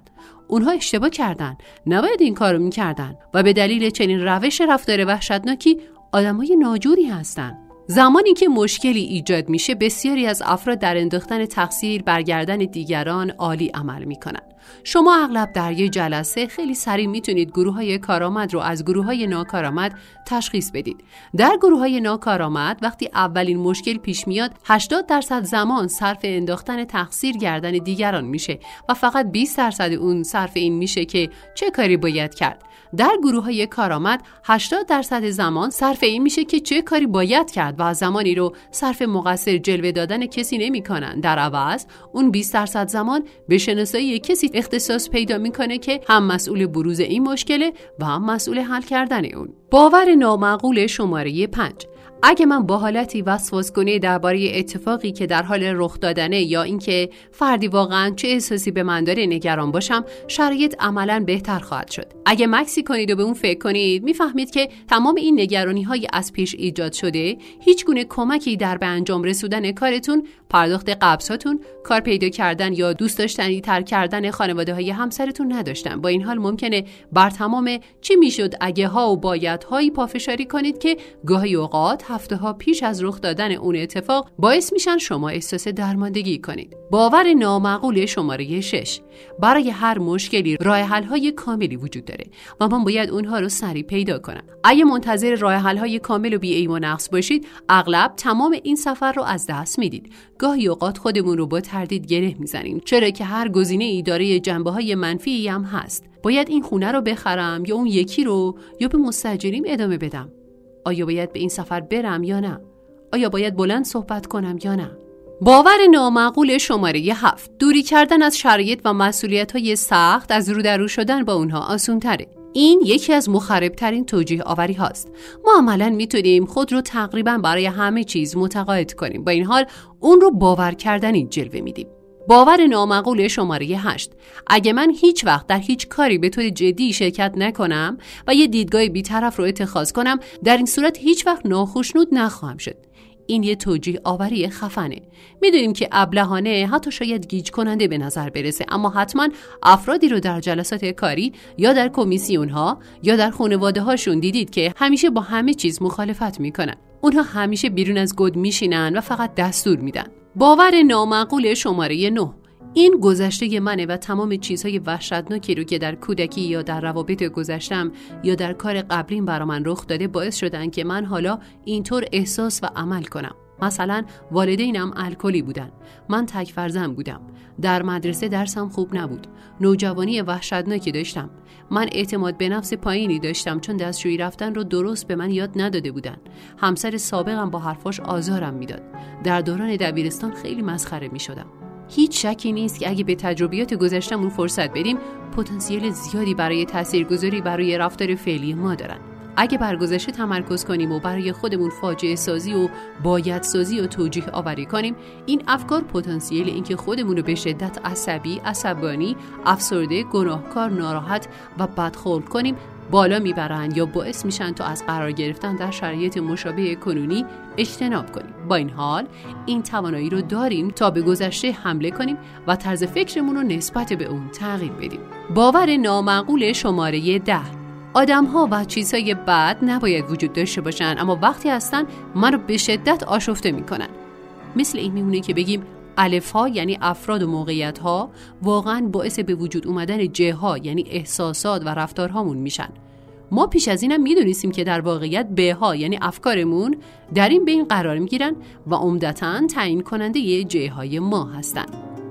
اونها اشتباه کردن، نباید این کارو میکردن و به دلیل چنین روش رفتار وحشتناکی آدمای ناجوری هستن. زمانی که مشکلی ایجاد میشه بسیاری از افراد در انداختن تقصیر بر گردن دیگران عالی عمل میکنن. شما اغلب در یک جلسه خیلی سریع میتونید گروه‌های کارآمد رو از گروه‌های ناکارآمد تشخیص بدید. در گروه‌های ناکارآمد وقتی اولین مشکل پیش میاد 80% زمان صرف انداختن تقصیر گردن دیگران میشه و فقط 20% اون صرف این میشه که چه کاری باید کرد. در گروه‌های کارآمد 80% زمان صرف این میشه که چه کاری باید کرد و زمانی رو صرف مقصر جلوه دادن کسی نمی‌کنن. در عوض اون 20% زمان به شناسایی کسی اختصاص پیدا میکنه که هم مسئول بروز این مشکله و هم مسئول حل کردن اون. باور نامعقول شماره 5. اگه من با حالتی وسواس‌کننده درباره اتفاقی که در حال رخ دادنه یا اینکه فردی واقعاً چه احساسی به من داره نگران باشم، شرایط عملاً بهتر خواهد شد. اگه مکسی کنید و به اون فکر کنید، میفهمید که تمام این نگرانی‌های از پیش ایجاد شده هیچ گونه کمکی در به انجام رسوندن کارتون، پرداخت قبضاتون، کار پیدا کردن یا دوست داشتنی تر کردن خانواده‌های همسرتون نداشتن. با این حال ممکنه بر تمام چی میشد اگه ها و بایدهایی پافشاری کنید که گاهی اوقات هفته‌ها پیش از رخ دادن اون اتفاق باعث میشن شما احساس درماندگی کنید. باور نامعقول شماره 6. برای هر مشکلی راه حل‌های کاملی وجود داره و من باید اونها رو سریع پیدا کنم. اگه منتظر راه حل‌های کامل و بی عیب و نقص باشید، اغلب تمام این سفر رو از دست میدید. گاهی اوقات خودمون رو با تردید گره میزنیم، چرا که هر گزینه‌ای داره جنبه‌های منفی هم هست. باید این خونه رو بخرم یا اون یکی رو، یا به مستاجریم ادامه بدم؟ آیا باید به این سفر برم یا نه؟ آیا باید بلند صحبت کنم یا نه؟ باور نامعقول شماره 7. دوری کردن از شرایط و مسئولیت‌های سخت از رو در رو شدن با اونها آسان‌تره. این یکی از مخرب‌ترین توجیه آوری هاست. ما عملاً میتونیم خود رو تقریباً برای همه چیز متقاعد کنیم. با این حال اون رو باور کردنی جلوه میدیم. باور نامعقول شماره 8. اگه من هیچ وقت در هیچ کاری به طور جدی شرکت نکنم و یه دیدگاه بی‌طرف رو اتخاذ کنم، در این صورت هیچ وقت ناخوشنود نخواهم شد. این یه توجیه آوری خفنه. میدونیم که ابلهانه، حتی شاید گیج کننده به نظر برسه، اما حتما افرادی رو در جلسات کاری یا در کمیسیون‌ها یا در خانواده هاشون دیدید که همیشه با همه چیز مخالفت میکنن. اونها همیشه بیرون از گود میشینن و فقط دستور میدن. باور نامعقول شماره 9. این گذشته منه و تمام چیزهای وحشتناکی رو که در کودکی یا در روابط گذشتم یا در کار قبلیم برا من رخ داده باعث شدن که من حالا اینطور احساس و عمل کنم. مثلا والدینم الکلی بودن، من تک فرزند بودم، در مدرسه درسم خوب نبود، نوجوانی وحشتناکی داشتم، من اعتماد به نفس پایینی داشتم چون دستشویی رفتن رو درست به من یاد نداده بودن، همسر سابقم با حرفاش آزارم میداد، در دوران دبیرستان خیلی مسخره میشدم. هیچ شکی نیست که اگه به تجربیات گذشتمون فرصت بدیم، پتانسیل زیادی برای تاثیرگذاری برای رفتار فعلی ما دارن. اگه بر گذشته تمرکز کنیم و برای خودمون فاجعه سازی و باید سازی و توجیه آوری کنیم، این افکار پتانسیل اینکه خودمون رو به شدت عصبی، عصبانی، افسرده، گناهکار، ناراحت و بدخلق کنیم بالا میبرن یا باعث میشن تا از قرار گرفتن در شرایط مشابه کنونی اجتناب کنیم. با این حال این توانایی رو داریم تا به گذشته حمله کنیم و طرز فکرمون رو نسبت به اون تغییر بدیم. باور نامعقول شماره 10. آدم‌ها و چیزهای بد نباید وجود داشته باشن، اما وقتی هستن من رو به شدت آشفته میکنن. مثل این میمونه که بگیم الف‌ها یعنی افراد و موقعیت‌ها واقعاً باعث به وجود اومدن جه‌ها یعنی احساسات و رفتارهامون میشن. ما پیش از اینم میدونستیم که در واقعیت بها یعنی افکارمون در این بین قرار میگیرن و عمدتاً تعیین کننده جه‌های ما هستن.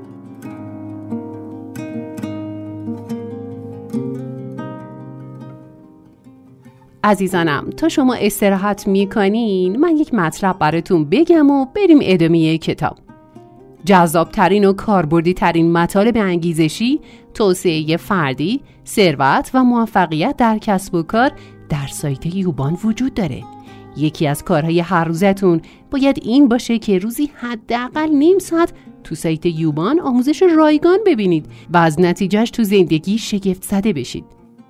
عزیزانم، تا شما استراحت میکنین من یک مطلب براتون بگم و بریم ادامه کتاب. جذابترین و کاربردی ترین مطالب انگیزشی، توسعه فردی، ثروت و موفقیت در کسب و کار در سایت یوبان وجود داره. یکی از کارهای هر روزتون باید این باشه که روزی حداقل نیم ساعت تو سایت یوبان آموزش رایگان ببینید و از نتیجهش تو زندگی شگفت زده بشید.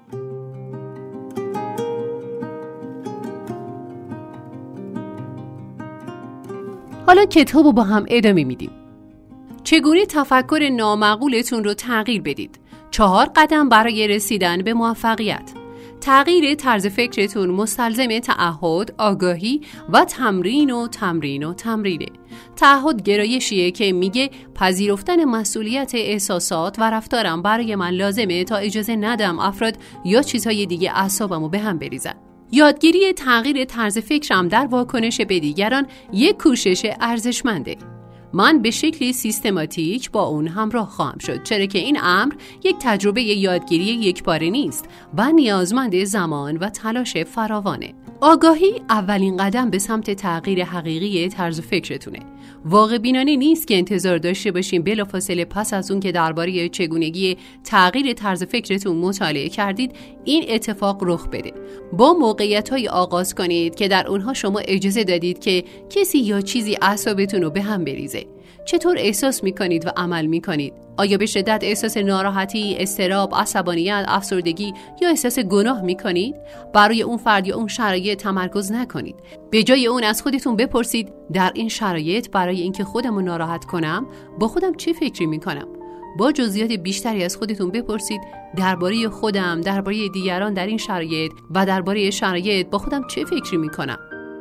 حالا کتاب رو با هم ادامه میدیم. چگونه تفکر نامعقولتون رو تغییر بدید؟ 4 قدم برای رسیدن به موفقیت. تغییر طرز فکرتون مستلزم تعهد، آگاهی و تمرینه. تعهد گرایشیه که میگه پذیرفتن مسئولیت احساسات و رفتارم برای من لازمه تا اجازه ندم افراد یا چیزهای دیگه اعصابمو به هم بریزن. یادگیری تغییر طرز فکرم در واکنش به دیگران یک کوشش ارزشمنده. من به شکلی سیستماتیک با اون همراه خواهم شد، چرا که این امر یک تجربه یادگیری یکباره نیست و نیازمند زمان و تلاش فراوانه. آگاهی اولین قدم به سمت تغییر حقیقی طرز فکرتونه. واقع بینانه نیست که انتظار داشته باشیم بلافاصله پس از اون که درباره چگونگی تغییر طرز فکرتون مطالعه کردید این اتفاق رخ بده. با موقعیت‌های آغاز کنید که در اونها شما اجازه دادید که کسی یا چیزی اعصابتون رو به هم بریزه. چطور احساس می‌کنید و عمل می‌کنید؟ آیا به شدت احساس ناراحتی، اضطراب، عصبانیت، افسردگی یا احساس گناه می‌کنید؟ برای اون فرد یا اون شرایط تمرکز نکنید. به جای اون از خودتون بپرسید در این شرایط برای اینکه خودم رو ناراحت کنم با خودم چه فکری می‌کنم؟ با جزئیات بیشتری از خودتون بپرسید درباره خودم، درباره دیگران در این شرایط و درباره شرایط با خودم چه فکری می‌کنم.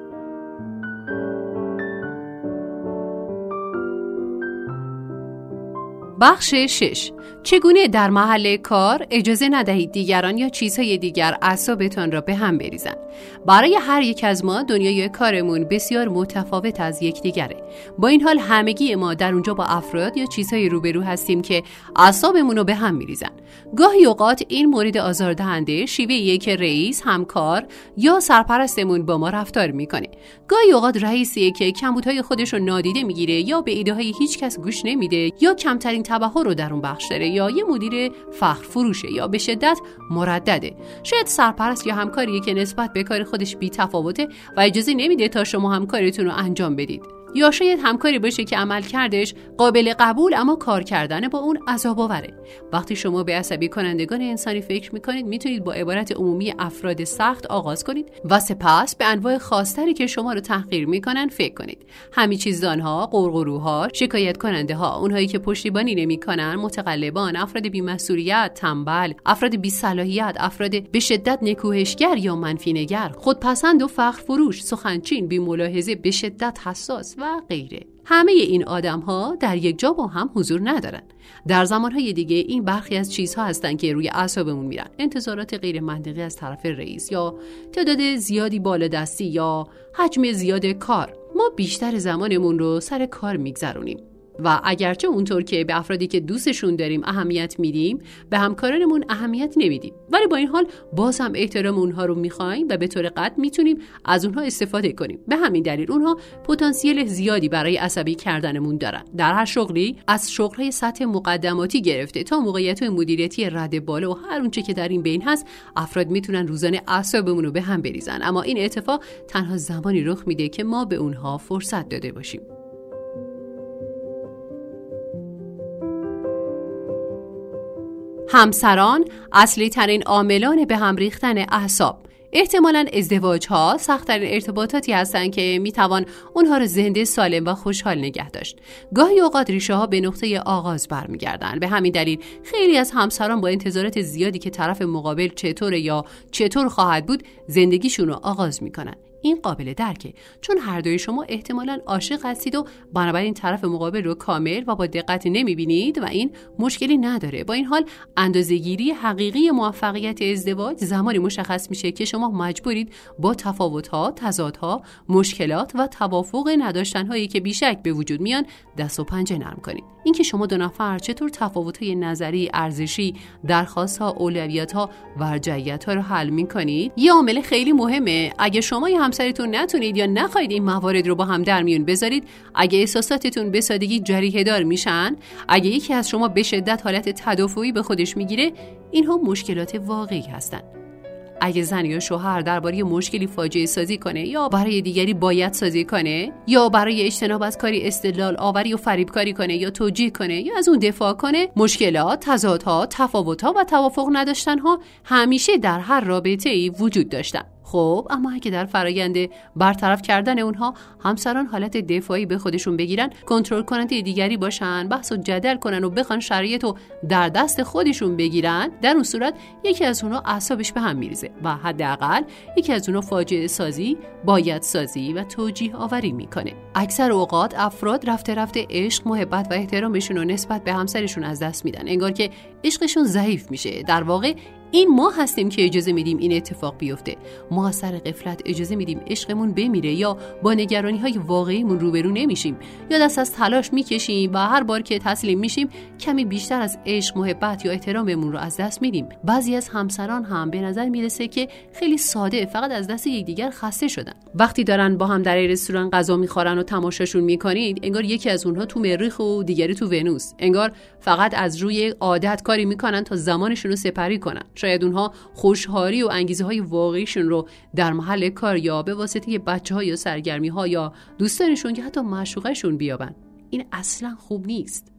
بخش 6. چگونه در محل کار اجازه ندهید دیگران یا چیزهای دیگر اعصابتان را به هم بریزند. برای هر یک از ما دنیای کارمون بسیار متفاوت از یکدیگره. با این حال همگی ما در اونجا با افراد یا چیزهای روبرو هستیم که اعصابمون رو به هم میریزن. گاهی اوقات این مورد آزاردهنده شیوهیه که رئیس، همکار یا سرپرستمون با ما رفتار میکنه. گاهی اوقات رئیسیه که کمبودهای خودش رو نادیده میگیره یا به ایده‌های هیچ کس گوش نمیده یا کمترین تبحر رو در اون بخش داره یا یه مدیر فخر فروشه یا به شدت مردده. شاید سرپرست یا همکاریه که نسبت به کار خودش بی‌تفاوته و اجازه نمیده تا شما همکاریتون رو انجام بدید. یا شاید همکاری باشه که عمل کردش قابل قبول اما کار کردن با اون عذاب‌آوره. وقتی شما به عصبی کنندگان انسانی فکر میکنید میتونید با عبارت عمومی افراد سخت آغاز کنید و سپس به انواع خاص‌تری که شما رو تحقیر میکنن فکر کنید. همیچیزدانها، قرقروها، شکایت کننده ها، اونهایی که پشتیبانی نمیکنن، متقلبان، افراد بی‌مسئولیت، تنبل، افراد بی‌صلاحیت، افراد به شدت نکوهشگر یا منفی‌نگر، خودپسند و فخر فروش، سخنچین، بی‌ملاحظه، به شدت حساس و غیره. همه این آدم‌ها در یک جا با هم حضور ندارن. در زمانهای دیگه این برخی از چیزها هستن که روی اعصابمون میرن. انتظارات غیر منطقی از طرف رئیس یا تعداد زیادی بالادستی یا حجم زیاد کار. ما بیشتر زمانمون رو سر کار میگذرونیم. و اگرچه اونطور که به افرادی که دوستشون داریم اهمیت میدیم، به همکارانمون اهمیت نمیدیم. ولی با این حال باز هم احترام اونها رو میخوایم و به طور قطع میتونیم از اونها استفاده کنیم. به همین دلیل اونها پتانسیل زیادی برای عصبی کردنمون دارن. در هر شغلی، از شغل‌های سطح مقدماتی گرفته تا موقعیت‌های مدیریتی رد بالا و هر اونچه که در این بین هست، افراد میتونن روزانه اعصابمون رو به هم بریزن. اما این اتفاق تنها زمانی رخ میده که ما به اونها فرصت داده باشیم. همسران اصلی ترین عاملان به هم ریختن اعصاب. احتمالاً ازدواج‌ها سخت‌ترین ارتباطاتی هستند که میتوان اونها رو زنده، سالم و خوشحال نگه داشت. گاهی اوقات ریشه‌ها به نقطه آغاز برمیگردن. به همین دلیل خیلی از همسران با انتظارات زیادی که طرف مقابل چطوره یا چطور خواهد بود زندگیشون رو آغاز میکنن. این قابل درکه، چون هر دوی شما احتمالاً عاشق هستید و بنابراین طرف مقابل رو کامل و با دقت نمیبینید و این مشکلی نداره. با این حال اندازه‌گیری حقیقی موفقیت ازدواج زمانی مشخص میشه که شما مجبورید با تفاوت‌ها، تضادها، مشکلات و توافق نداشتن‌هایی که بیشک به وجود میان دست و پنجه نرم کنید. اینکه شما دو نفر چطور تفاوت‌های نظری، ارزشی، درخواست‌ها، اولویت‌ها و ارجحیت‌ها رو حل می‌کنید یه عامل خیلی مهمه. اگه شما یا همسرتون نتونید یا نخواهید این موارد رو با هم در میون بذارید، اگه احساساتتون به سادگی جریحه دار میشن، اگه یکی از شما به شدت حالت تدافعی به خودش میگیره، اینها مشکلات واقعی هستن. اگه زن یا شوهر درباره مشکلی فاجعه سازی کنه یا برای دیگری باید سازی کنه یا برای اجتناب از کاری استدلال آوری و فریبکاری کنه یا توجیه کنه یا از اون دفاع کنه، مشکلات، تضادها، تفاوت‌ها و توافق نداشتن‌ها همیشه در هر رابطه‌ای وجود داشتن. خب اما اگه در فرایند برطرف کردن اونها همسران حالت دفاعی به خودشون بگیرن، کنترل کننده دیگری باشن، بحث و جدل کنن و بخوان شرایط رو در دست خودشون بگیرن، در اون صورت یکی از اونها اعصابش به هم میریزه و حداقل یکی از اونها فاجعه سازی، باید سازی و توجیه آوری میکنه. اکثر اوقات افراد رفته رفته عشق، محبت و احترامشون رو نسبت به همسرشون از دست میدن، انگار که عشقشون ضعیف میشه. در واقع این ما هستیم که اجازه میدیم این اتفاق بیفته. ما از سر غفلت اجازه میدیم عشقمون بمیره یا با نگرانی‌های واقعیمون روبرو نمیشیم یا دست از تلاش میکشیم و هر بار که تسلیم میشیم کمی بیشتر از عشق، محبت یا احتراممون رو از دست میدیم. بعضی از همسران هم به نظر میرسه که خیلی ساده فقط از دست یکدیگر خسته شدن. وقتی دارن با هم در رستوران غذا میخورن و تماشاشون میکنید، انگار یکی از اونها تو مریخ و دیگری تو ونوس. انگار فقط از روی عادت کاری میکنن تا زمانشون رو سپری کنن. شاید اونها خوشحالی و انگیزه‌های واقعیشون رو در محل کار یا به واسطه بچه‌ها یا سرگرمی‌ها یا دوستانشون یا حتی معشوقشون بیابن. این اصلا خوب نیست.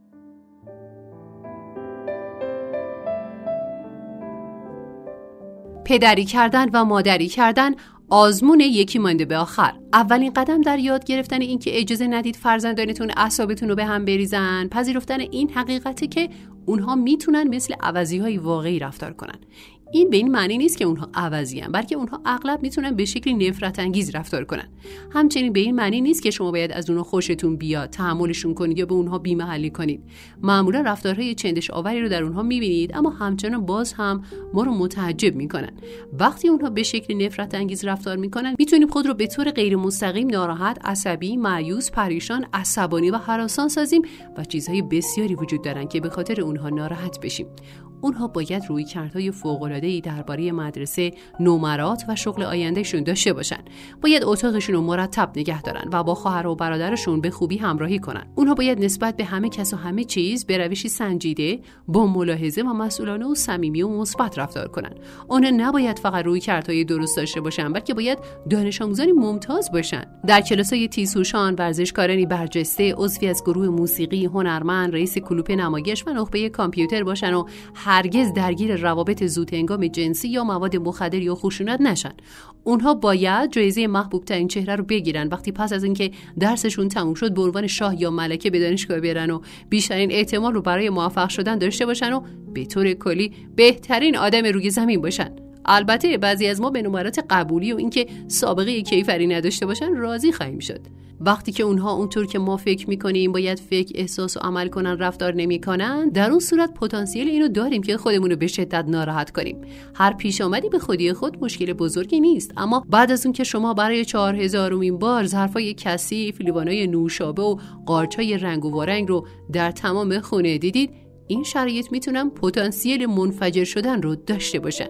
پدری کردن و مادری کردن آزمون یکی مانده به آخر. اولین قدم در یاد گرفتن این که اجازه ندید فرزندانتون اعصابتون رو به هم بریزن، پذیرفتن این حقیقته که اونها میتونن مثل عوضی‌های واقعی رفتار کنن. این به این معنی نیست که اونها عوضی ان، بلکه اونها اغلب میتونن به شکلی نفرت انگیز رفتار کنن. همچنین به این معنی نیست که شما باید از اونها خوشتون بیاد، تحملشون کنید یا به اونها بی‌محلی کنید. معمولا رفتارهای چندش آوری رو در اونها میبینید، اما همچنان باز هم ما رو متعجب میکنن. وقتی اونها به شکلی نفرت انگیز رفتار میکنن، میتونیم خود رو به طور غیر مستقیم ناراحت، عصبی، مایوس، پریشان، عصبانی و هراسان سازیم و چیزهای بسیاری وجود دارن که به خاطر اونها ناراحت بشیم. اونها باید رویکردهای فوق‌العاده‌ای درباره مدرسه، نمرات و شغل آیندهشون داشته باشن. باید اتاقشون رو مرتب نگه دارن و با خواهر و برادرشون به خوبی همراهی کنن. اونها باید نسبت به همه کس و همه چیز به روشی سنجیده، با ملاحظه و مسئولانه و صمیمی و مثبت رفتار کنن. اونها نباید فقط رویکردهای درست داشته باشن، بلکه باید دانش آموزانی ممتاز باشن. در کلاس‌های تیزهوشان، ورزشکارانی برجسته، عضوی از گروه موسیقی، هنرمند، رئیس کلوپ نمایش و نخبه کامپیوتر باشن و هرگز درگیر روابط زودهنگام جنسی یا مواد مخدر یا خشونت نشن. اونها باید جایزه محبوب ترین چهره رو بگیرن وقتی پس از اینکه درسشون تموم شد به عنوان شاه یا ملکه به دانشگاه برن و بیشترین احتمال رو برای موفق شدن داشته باشن و به طور کلی بهترین آدم روی زمین باشن. البته بعضی از ما به نمرات قبولی و اینکه سابقه کیفری نداشته باشن راضی خواهیم شد. وقتی که اونها اونطور که ما فکر میکنیم باید فکر، احساس و عمل کنن رفتار نمیکنن، در اون صورت پتانسیل اینو داریم که خودمون رو به شدت ناراحت کنیم. هر پیش آمدی به خودی خود مشکل بزرگی نیست، اما بعد از اون که شما برای 4000مین بار ظرفای کثیف، لیوانای نوشابه و قارچای رنگ و وارنگ رو در تمام خونه دیدید، این شرایط میتونن پتانسیل منفجر شدن رو داشته باشن.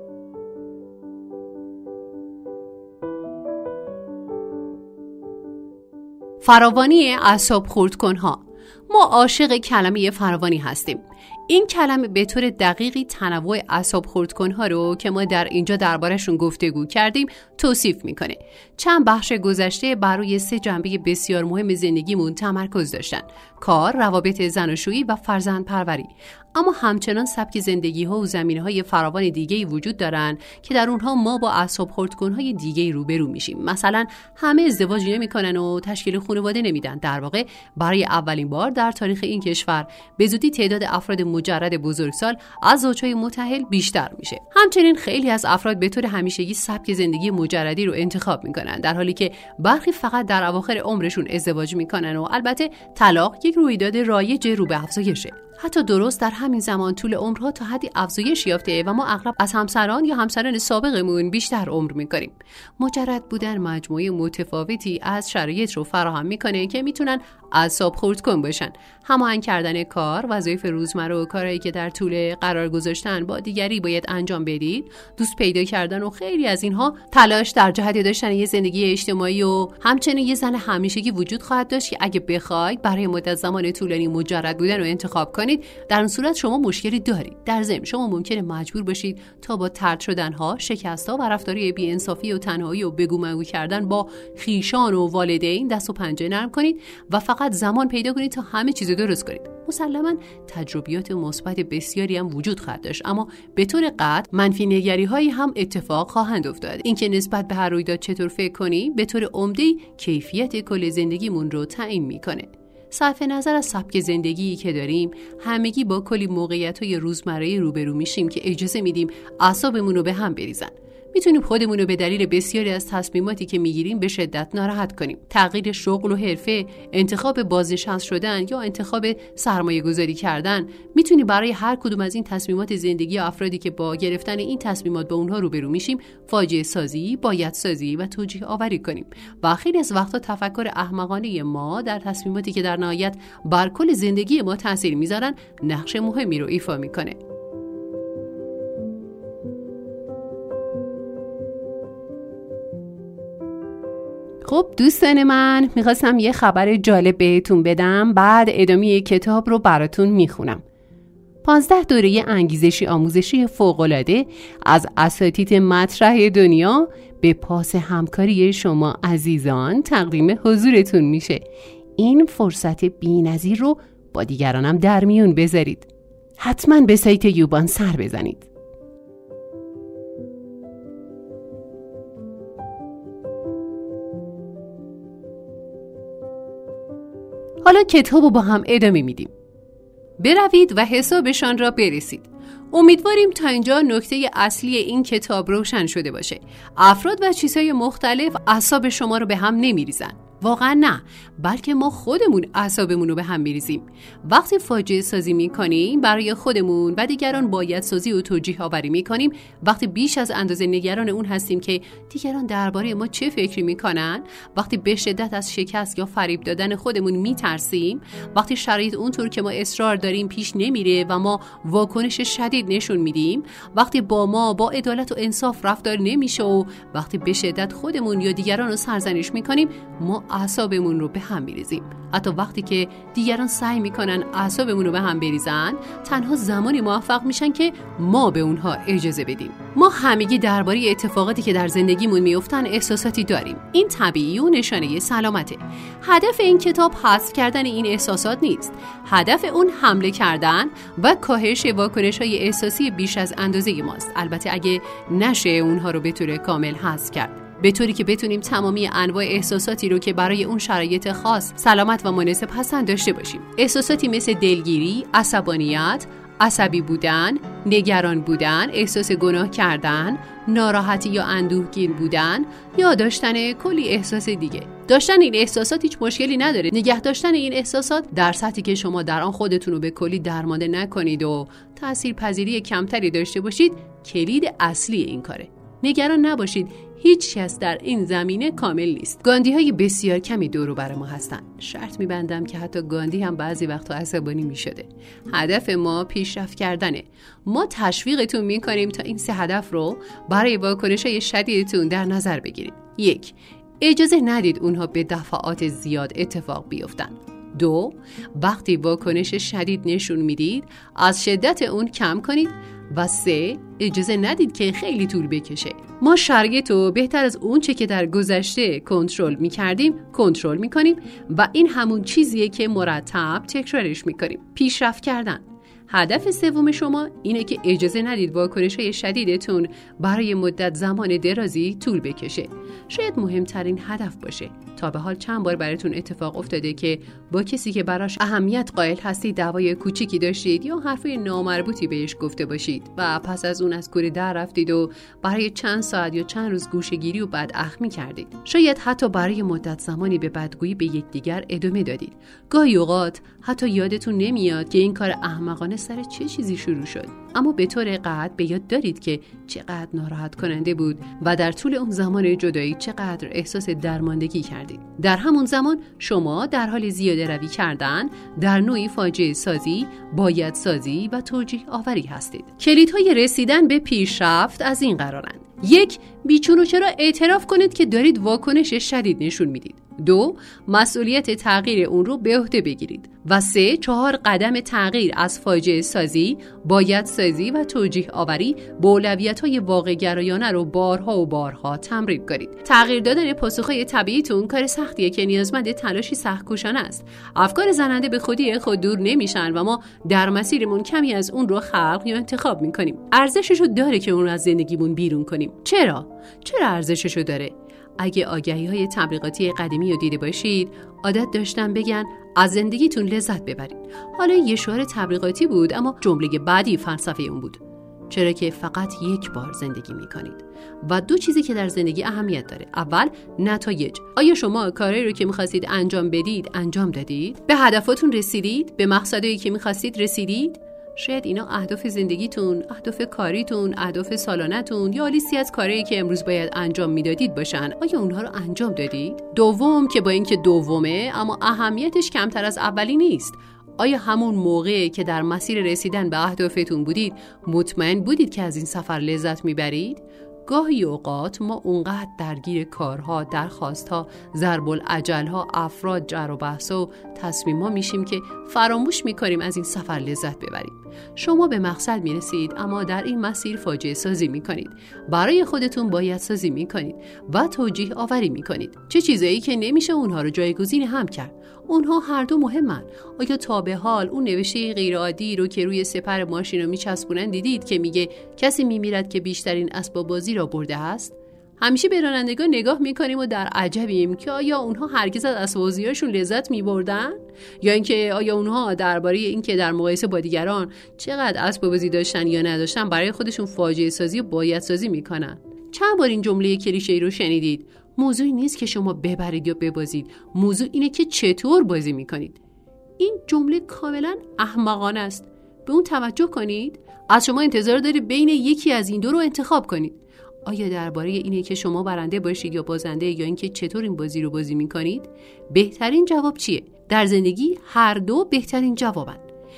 فراوانی اعصاب خردکن‌ها. ما عاشق کلمه فراوانی هستیم. این کلمه به طور دقیقی تنوع اعصاب خردکن‌ها رو که ما در اینجا درباره‌شون گفتگو کردیم توصیف میکنه. چند بخش گذشته بر روی 3 جنبه بسیار مهم زندگیمون تمرکز داشتن: کار، روابط زناشویی و فرزندپروری. اما همچنان سبک زندگی‌ها و زمینه‌های فراوان دیگه‌ای وجود دارن که در اونها ما با اعصاب خردکن‌های دیگه‌ای روبرو میشیم. مثلا همه ازدواج نمی‌کنن و تشکیل خانواده نمیدن. در واقع برای اولین بار در تاریخ این کشور به زودی تعداد افراد مجرد بزرگسال از زوج‌های متأهل بیشتر میشه. همچنین خیلی از افراد به طور همیشگی سبک زندگی مجردی رو انتخاب میکنن، در حالی که برخی فقط در اواخر عمرشون ازدواج میکنن و البته طلاق یک رویداد رایج رو به افزایشه. حتی درست در همین زمان طول عمرها تا حدی افزایش یافته و ما اغلب از همسران یا همسران سابقمون بیشتر عمر میکنیم. مجرد بودن مجموعه متفاوتی از شرایط رو فراهم میکنه که میتونن اعصاب خردکن باشن. هماهنگ کردن کار، وظایف روزمره و کارهایی که در طول قرار گذاشتن با دیگری باید انجام بدید، دوست پیدا کردن و خیلی از اینها، تلاش در جهت داشتن یه زندگی اجتماعی و همچنین یه زن همیشگی وجود خواهد داشت که اگه بخواید برای مدت زمان طولانی مجرد بودن رو انتخاب کنید کنید، در اون صورت شما مشکلی دارید. در ضمن شما ممکنه مجبور باشید تا با طرد شدن‌ها، شکست‌ها و رفتارهای بی‌انصافی و تنهایی و بگو مگو کردن با خویشان و والدین دست و پنجه نرم کنید و فقط زمان پیدا کنید تا همه چیز درست کنید. مسلماً تجربیات مثبت بسیاری هم وجود خواهد داشت، اما به طور قطع منفی نگری‌هایی هم اتفاق خواهند افتاد. اینکه نسبت به هر رویداد چطور فکر کنی به طور عمده‌ای کیفیت کل زندگیمون رو تعیین می‌کنه. صرف نظر از سبک زندگی که داریم، همگی با کلی موقعیت‌های روزمره روبرو میشیم که اجازه میدیم اعصابمون رو به هم بریزن. میتونیم خودمون رو به دلیل بسیاری از تصمیماتی که میگیریم به شدت ناراحت کنیم. تغییر شغل و حرفه، انتخاب بازنشسته شدن یا انتخاب سرمایه گذاری کردن، میتونیم برای هر کدوم از این تصمیمات زندگی یا افرادی که با گرفتن این تصمیمات با اونها روبرو میشیم فاجعه سازی، باید سازی و توجیه آوری کنیم. و خیلی از وقتا تفکر احمقانه ما در تصمیماتی که در نهایت بر کل زندگی ما تاثیر میذارن نقش مهمی رو ایفا میکنه. خب دوستان من، میخواستم یه خبر جالب بهتون بدم، بعد ادامه کتاب رو براتون میخونم. 15 دوره انگیزشی آموزشی فوق‌العاده از اساتید مطرح دنیا به پاس همکاری شما عزیزان تقدیم حضورتون میشه. این فرصت بی‌نظیر رو با دیگرانم در میون بذارید. حتما به سایت یوبان سر بزنید. حالا کتاب رو با هم ادامه میدیم. بروید و حسابشان را برسید. امیدواریم تا اینجا نکته اصلی این کتاب روشن شده باشه. افراد و چیزهای مختلف اعصاب شما رو به هم نمیریزن. واقعا نه، بلکه ما خودمون اعصابمون رو به هم میریزیم. وقتی فاجعه سازی میکنیم برای خودمون و دیگران، باید سازی و توجیه آوری میکنیم، وقتی بیش از اندازه نگران اون هستیم که دیگران درباره ما چه فکری میکنن، وقتی به شدت از شکست یا فریب دادن خودمون میترسیم، وقتی شرایط اونطور که ما اصرار داریم پیش نمیره و ما واکنش شدید نشون میدیم، وقتی با ما با عدالت و انصاف رفتار نمیشه و وقتی به شدت خودمون یا دیگران رو سرزنش میکنیم، ما اعصابمون رو به هم میریزیم. حتی وقتی که دیگران سعی میکنن اعصابمون رو به هم بریزن، تنها زمانی موفق میشن که ما به اونها اجازه بدیم. ما همگی درباره اتفاقاتی که در زندگیمون میافتن احساساتی داریم. این طبیعی و نشانه سلامته. هدف این کتاب حذف کردن این احساسات نیست. هدف اون حمله کردن و کاهش واکنش‌های احساسی بیش از اندازه ماست. البته اگه نشه اونها رو به طور کامل حذف کرد، به طوری که بتونیم تمامی انواع احساساتی رو که برای اون شرایط خاص سلامت و مناسب هستن داشته باشیم. احساساتی مثل دلگیری، عصبانیت، عصبی بودن، نگران بودن، احساس گناه کردن، ناراحتی یا اندوهگین بودن یا داشتن کلی احساس دیگه. داشتن این احساسات هیچ مشکلی نداره. نگه داشتن این احساسات در سطحی که شما در آن خودتون رو به کلی درمانده نکنید و تاثیرپذیری کمتری داشته باشید کلید اصلی این کاره. نگران نباشید، هیچ کس در این زمینه کامل نیست. گاندی های بسیار کمی دور و بر ما هستن. شرط میبندم که حتی گاندی هم بعضی وقتا عصبانی میشده. هدف ما پیشرفت کردنه. ما تشویقتون میکنیم تا این 3 هدف رو برای واکنش‌های شدیدتون در نظر بگیرید. 1. اجازه ندید اونها به دفعات زیاد اتفاق بیفتن. 2. وقتی واکنش شدید نشون میدید، از شدت اون کم کنید. و 3. اجازه ندید که خیلی طول بکشه. ما شرایط رو بهتر از اون چه که در گذشته کنترل می‌کردیم کنترل می‌کنیم و این همون چیزیه که مرتب تکرارش می‌کنیم. پیشرفت کردن. هدف سوم شما اینه که اجازه ندید واکنش‌های شدیدتون برای مدت زمان درازی طول بکشه. شاید مهمترین هدف باشه. تا به حال چند بار براتون اتفاق افتاده که با کسی که براش اهمیت قائل هستید دعوای کوچیکی داشتید یا حرفی نامربوطی بهش گفته باشید و پس از اون از کوره در رفتید و برای چند ساعت یا چند روز گوشه‌گیری و بداخمی کردید. شاید حتی برای مدت زمانی به بدگویی به یکدیگر ادامه دادید. گاهی اوقات حتی یادتون نمیاد که این کار احمقانه سر چه چیزی شروع شد، اما به طور قطع به یاد دارید که چقدر ناراحت کننده بود و در طول اون زمان جدایی چقدر احساس درماندگی کردید. در همون زمان شما در حال زیاده روی کردن در نوعی فاجعه سازی، باید سازی و توجیه آوری هستید. کلیدهای رسیدن به پیشرفت از این قرارند: 1. بیچون و چرا اعتراف کنید که دارید واکنش شدید نشون میدید. 2. مسئولیت تغییر اون رو به عهده بگیرید. و 3. 4 قدم تغییر از فاجعه سازی، باید سازی و توجیه آوری به اولویت‌های واقع گرایانه رو بارها و بارها تمرین کنید. تغییر دادن پاسخ‌های طبیعیتون کار سختیه که نیازمند تلاشی سخت‌کوشانه است. افکار زننده به خودی خود دور نمیشن و ما در مسیرمون کمی از اون رو خلق یا انتخاب می‌کنیم. ارزششو داره که اون رو از زندگیمون بیرون کنیم. چرا ارزششو داره؟ اگه آگهی‌های تبلیغاتی قدیمی رو دیده باشید، عادت داشتن بگن از زندگیتون لذت ببرید. حالا یه شعار تبلیغاتی بود، اما جمله بعدی فلسفه اون بود: چرا که فقط یک بار زندگی میکنید. و 2 چیزی که در زندگی اهمیت داره. اول، نتایج. آیا شما کاری رو که می‌خواستید انجام بدید انجام دادید؟ به هدفاتون رسیدید؟ به مقصدی که می‌خواستید رسیدید؟ شاید اینا اهداف زندگیتون، اهداف کاریتون، اهداف سالانه‌تون یا لیستی از کارهایی که امروز باید انجام میدادید باشن. آیا اونها رو انجام دادید؟ دوم، که با اینکه دومه اما اهمیتش کمتر از اولی نیست، آیا همون موقعی که در مسیر رسیدن به اهدافتون بودید مطمئن بودید که از این سفر لذت میبرید؟ گاهی اوقات ما اونقدر درگیر کارها، درخواستها، ضرب العجلها، افراد، جر و بحثا و تصمیم‌ها میشیم که فراموش میکنیم از این سفر لذت ببریم. شما به مقصد میرسید اما در این مسیر فاجعه سازی میکنید. برای خودتون باید سازی میکنید و توجیه آوری میکنید. چه چیزایی که نمیشه اونها رو جایگزین هم کرد. اونها هر دو مهمن. آیا تا به حال اون نوشته غیرعادی رو که روی سپر ماشین رو میچسبونن دیدید که میگه کسی میمیرد که بیشترین اسباب بازی را برده است؟ همیشه به رانندگان نگاه میکنیم و در عجبیم که آیا اونها هرگز از اسباب بازی‌هاشون لذت میبردن؟ یا اینکه آیا اونها درباره اینکه در مقایسه با دیگران چقدر اسباب بازی داشتن یا نداشتن برای خودشون فاجعه سازی و باید سازی میکنن؟ چند بار این جمله کلیشه‌ای رو شنیدید؟ موضوعی نیست که شما ببرید یا ببازید، موضوع اینه که چطور بازی میکنید. این جمله کاملا احمقانه است. به اون توجه کنید. از شما انتظار داره بین یکی از این دو رو انتخاب کنید. آیا درباره اینه که شما برنده باشید یا بازنده، یا اینکه چطور این بازی رو بازی میکنید؟ بهترین جواب چیه؟ در زندگی هر دو بهترین جوابن.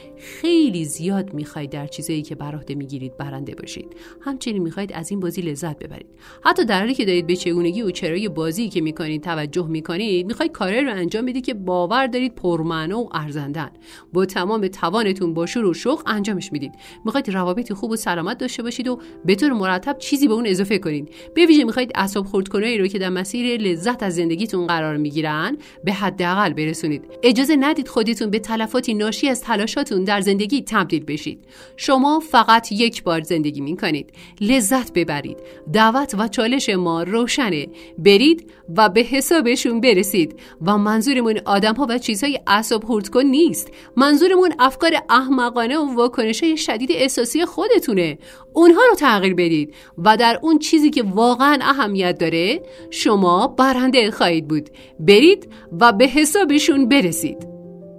خیلی زیاد میخواید در چیزایی که بر عهده میگیرید برنده باشید. همچنین میخواید از این بازی لذت ببرید. حتی در حالی که دارید به چگونگی و چرای بازی که میکنید توجه میکنید، میخواید کاری رو انجام بدید که باور دارید پرمعنی و ارزندن. با تمام توانتون با شور و شوق انجامش میدید. میخواید روابط خوب و سلامت داشته باشید و به طور مرتب چیزی به اون اضافه کنید. به ویژه میخواید اعصاب خردکنایی رو که در مسیر لذت از زندگیتون قرار میگیرن به حداقل برسونید. اجازه ندید خودتون به تلفاتی ناشی از تلاشاتون در زندگی تبدیل بشید. شما فقط یک بار زندگی میکنید. لذت ببرید. دعوت و چالش ما روشنه. برید و به حسابشون برسید. و منظورمون آدم‌ها و چیزهای اعصاب خردکن نیست. منظورمون افکار احمقانه و واکنش‌های شدید احساسی خودتونه. اونها رو تغییر بدید و در اون چیزی که واقعا اهمیت داره شما برنده خواهید بود. برید و به حسابشون برسید.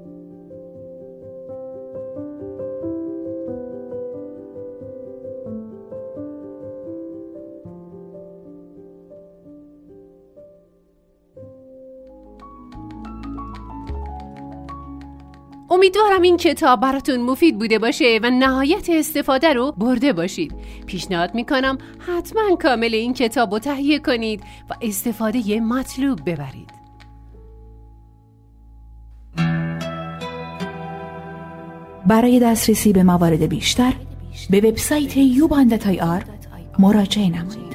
امیدوارم این کتاب براتون مفید بوده باشه و نهایت استفاده رو برده باشید. پیشنهاد میکنم حتما کامل این کتاب رو تهیه کنید و استفاده مطلوب ببرید. برای دسترسی به موارد بیشتر به وبسایت یوباند.ir مراجعه نمایید.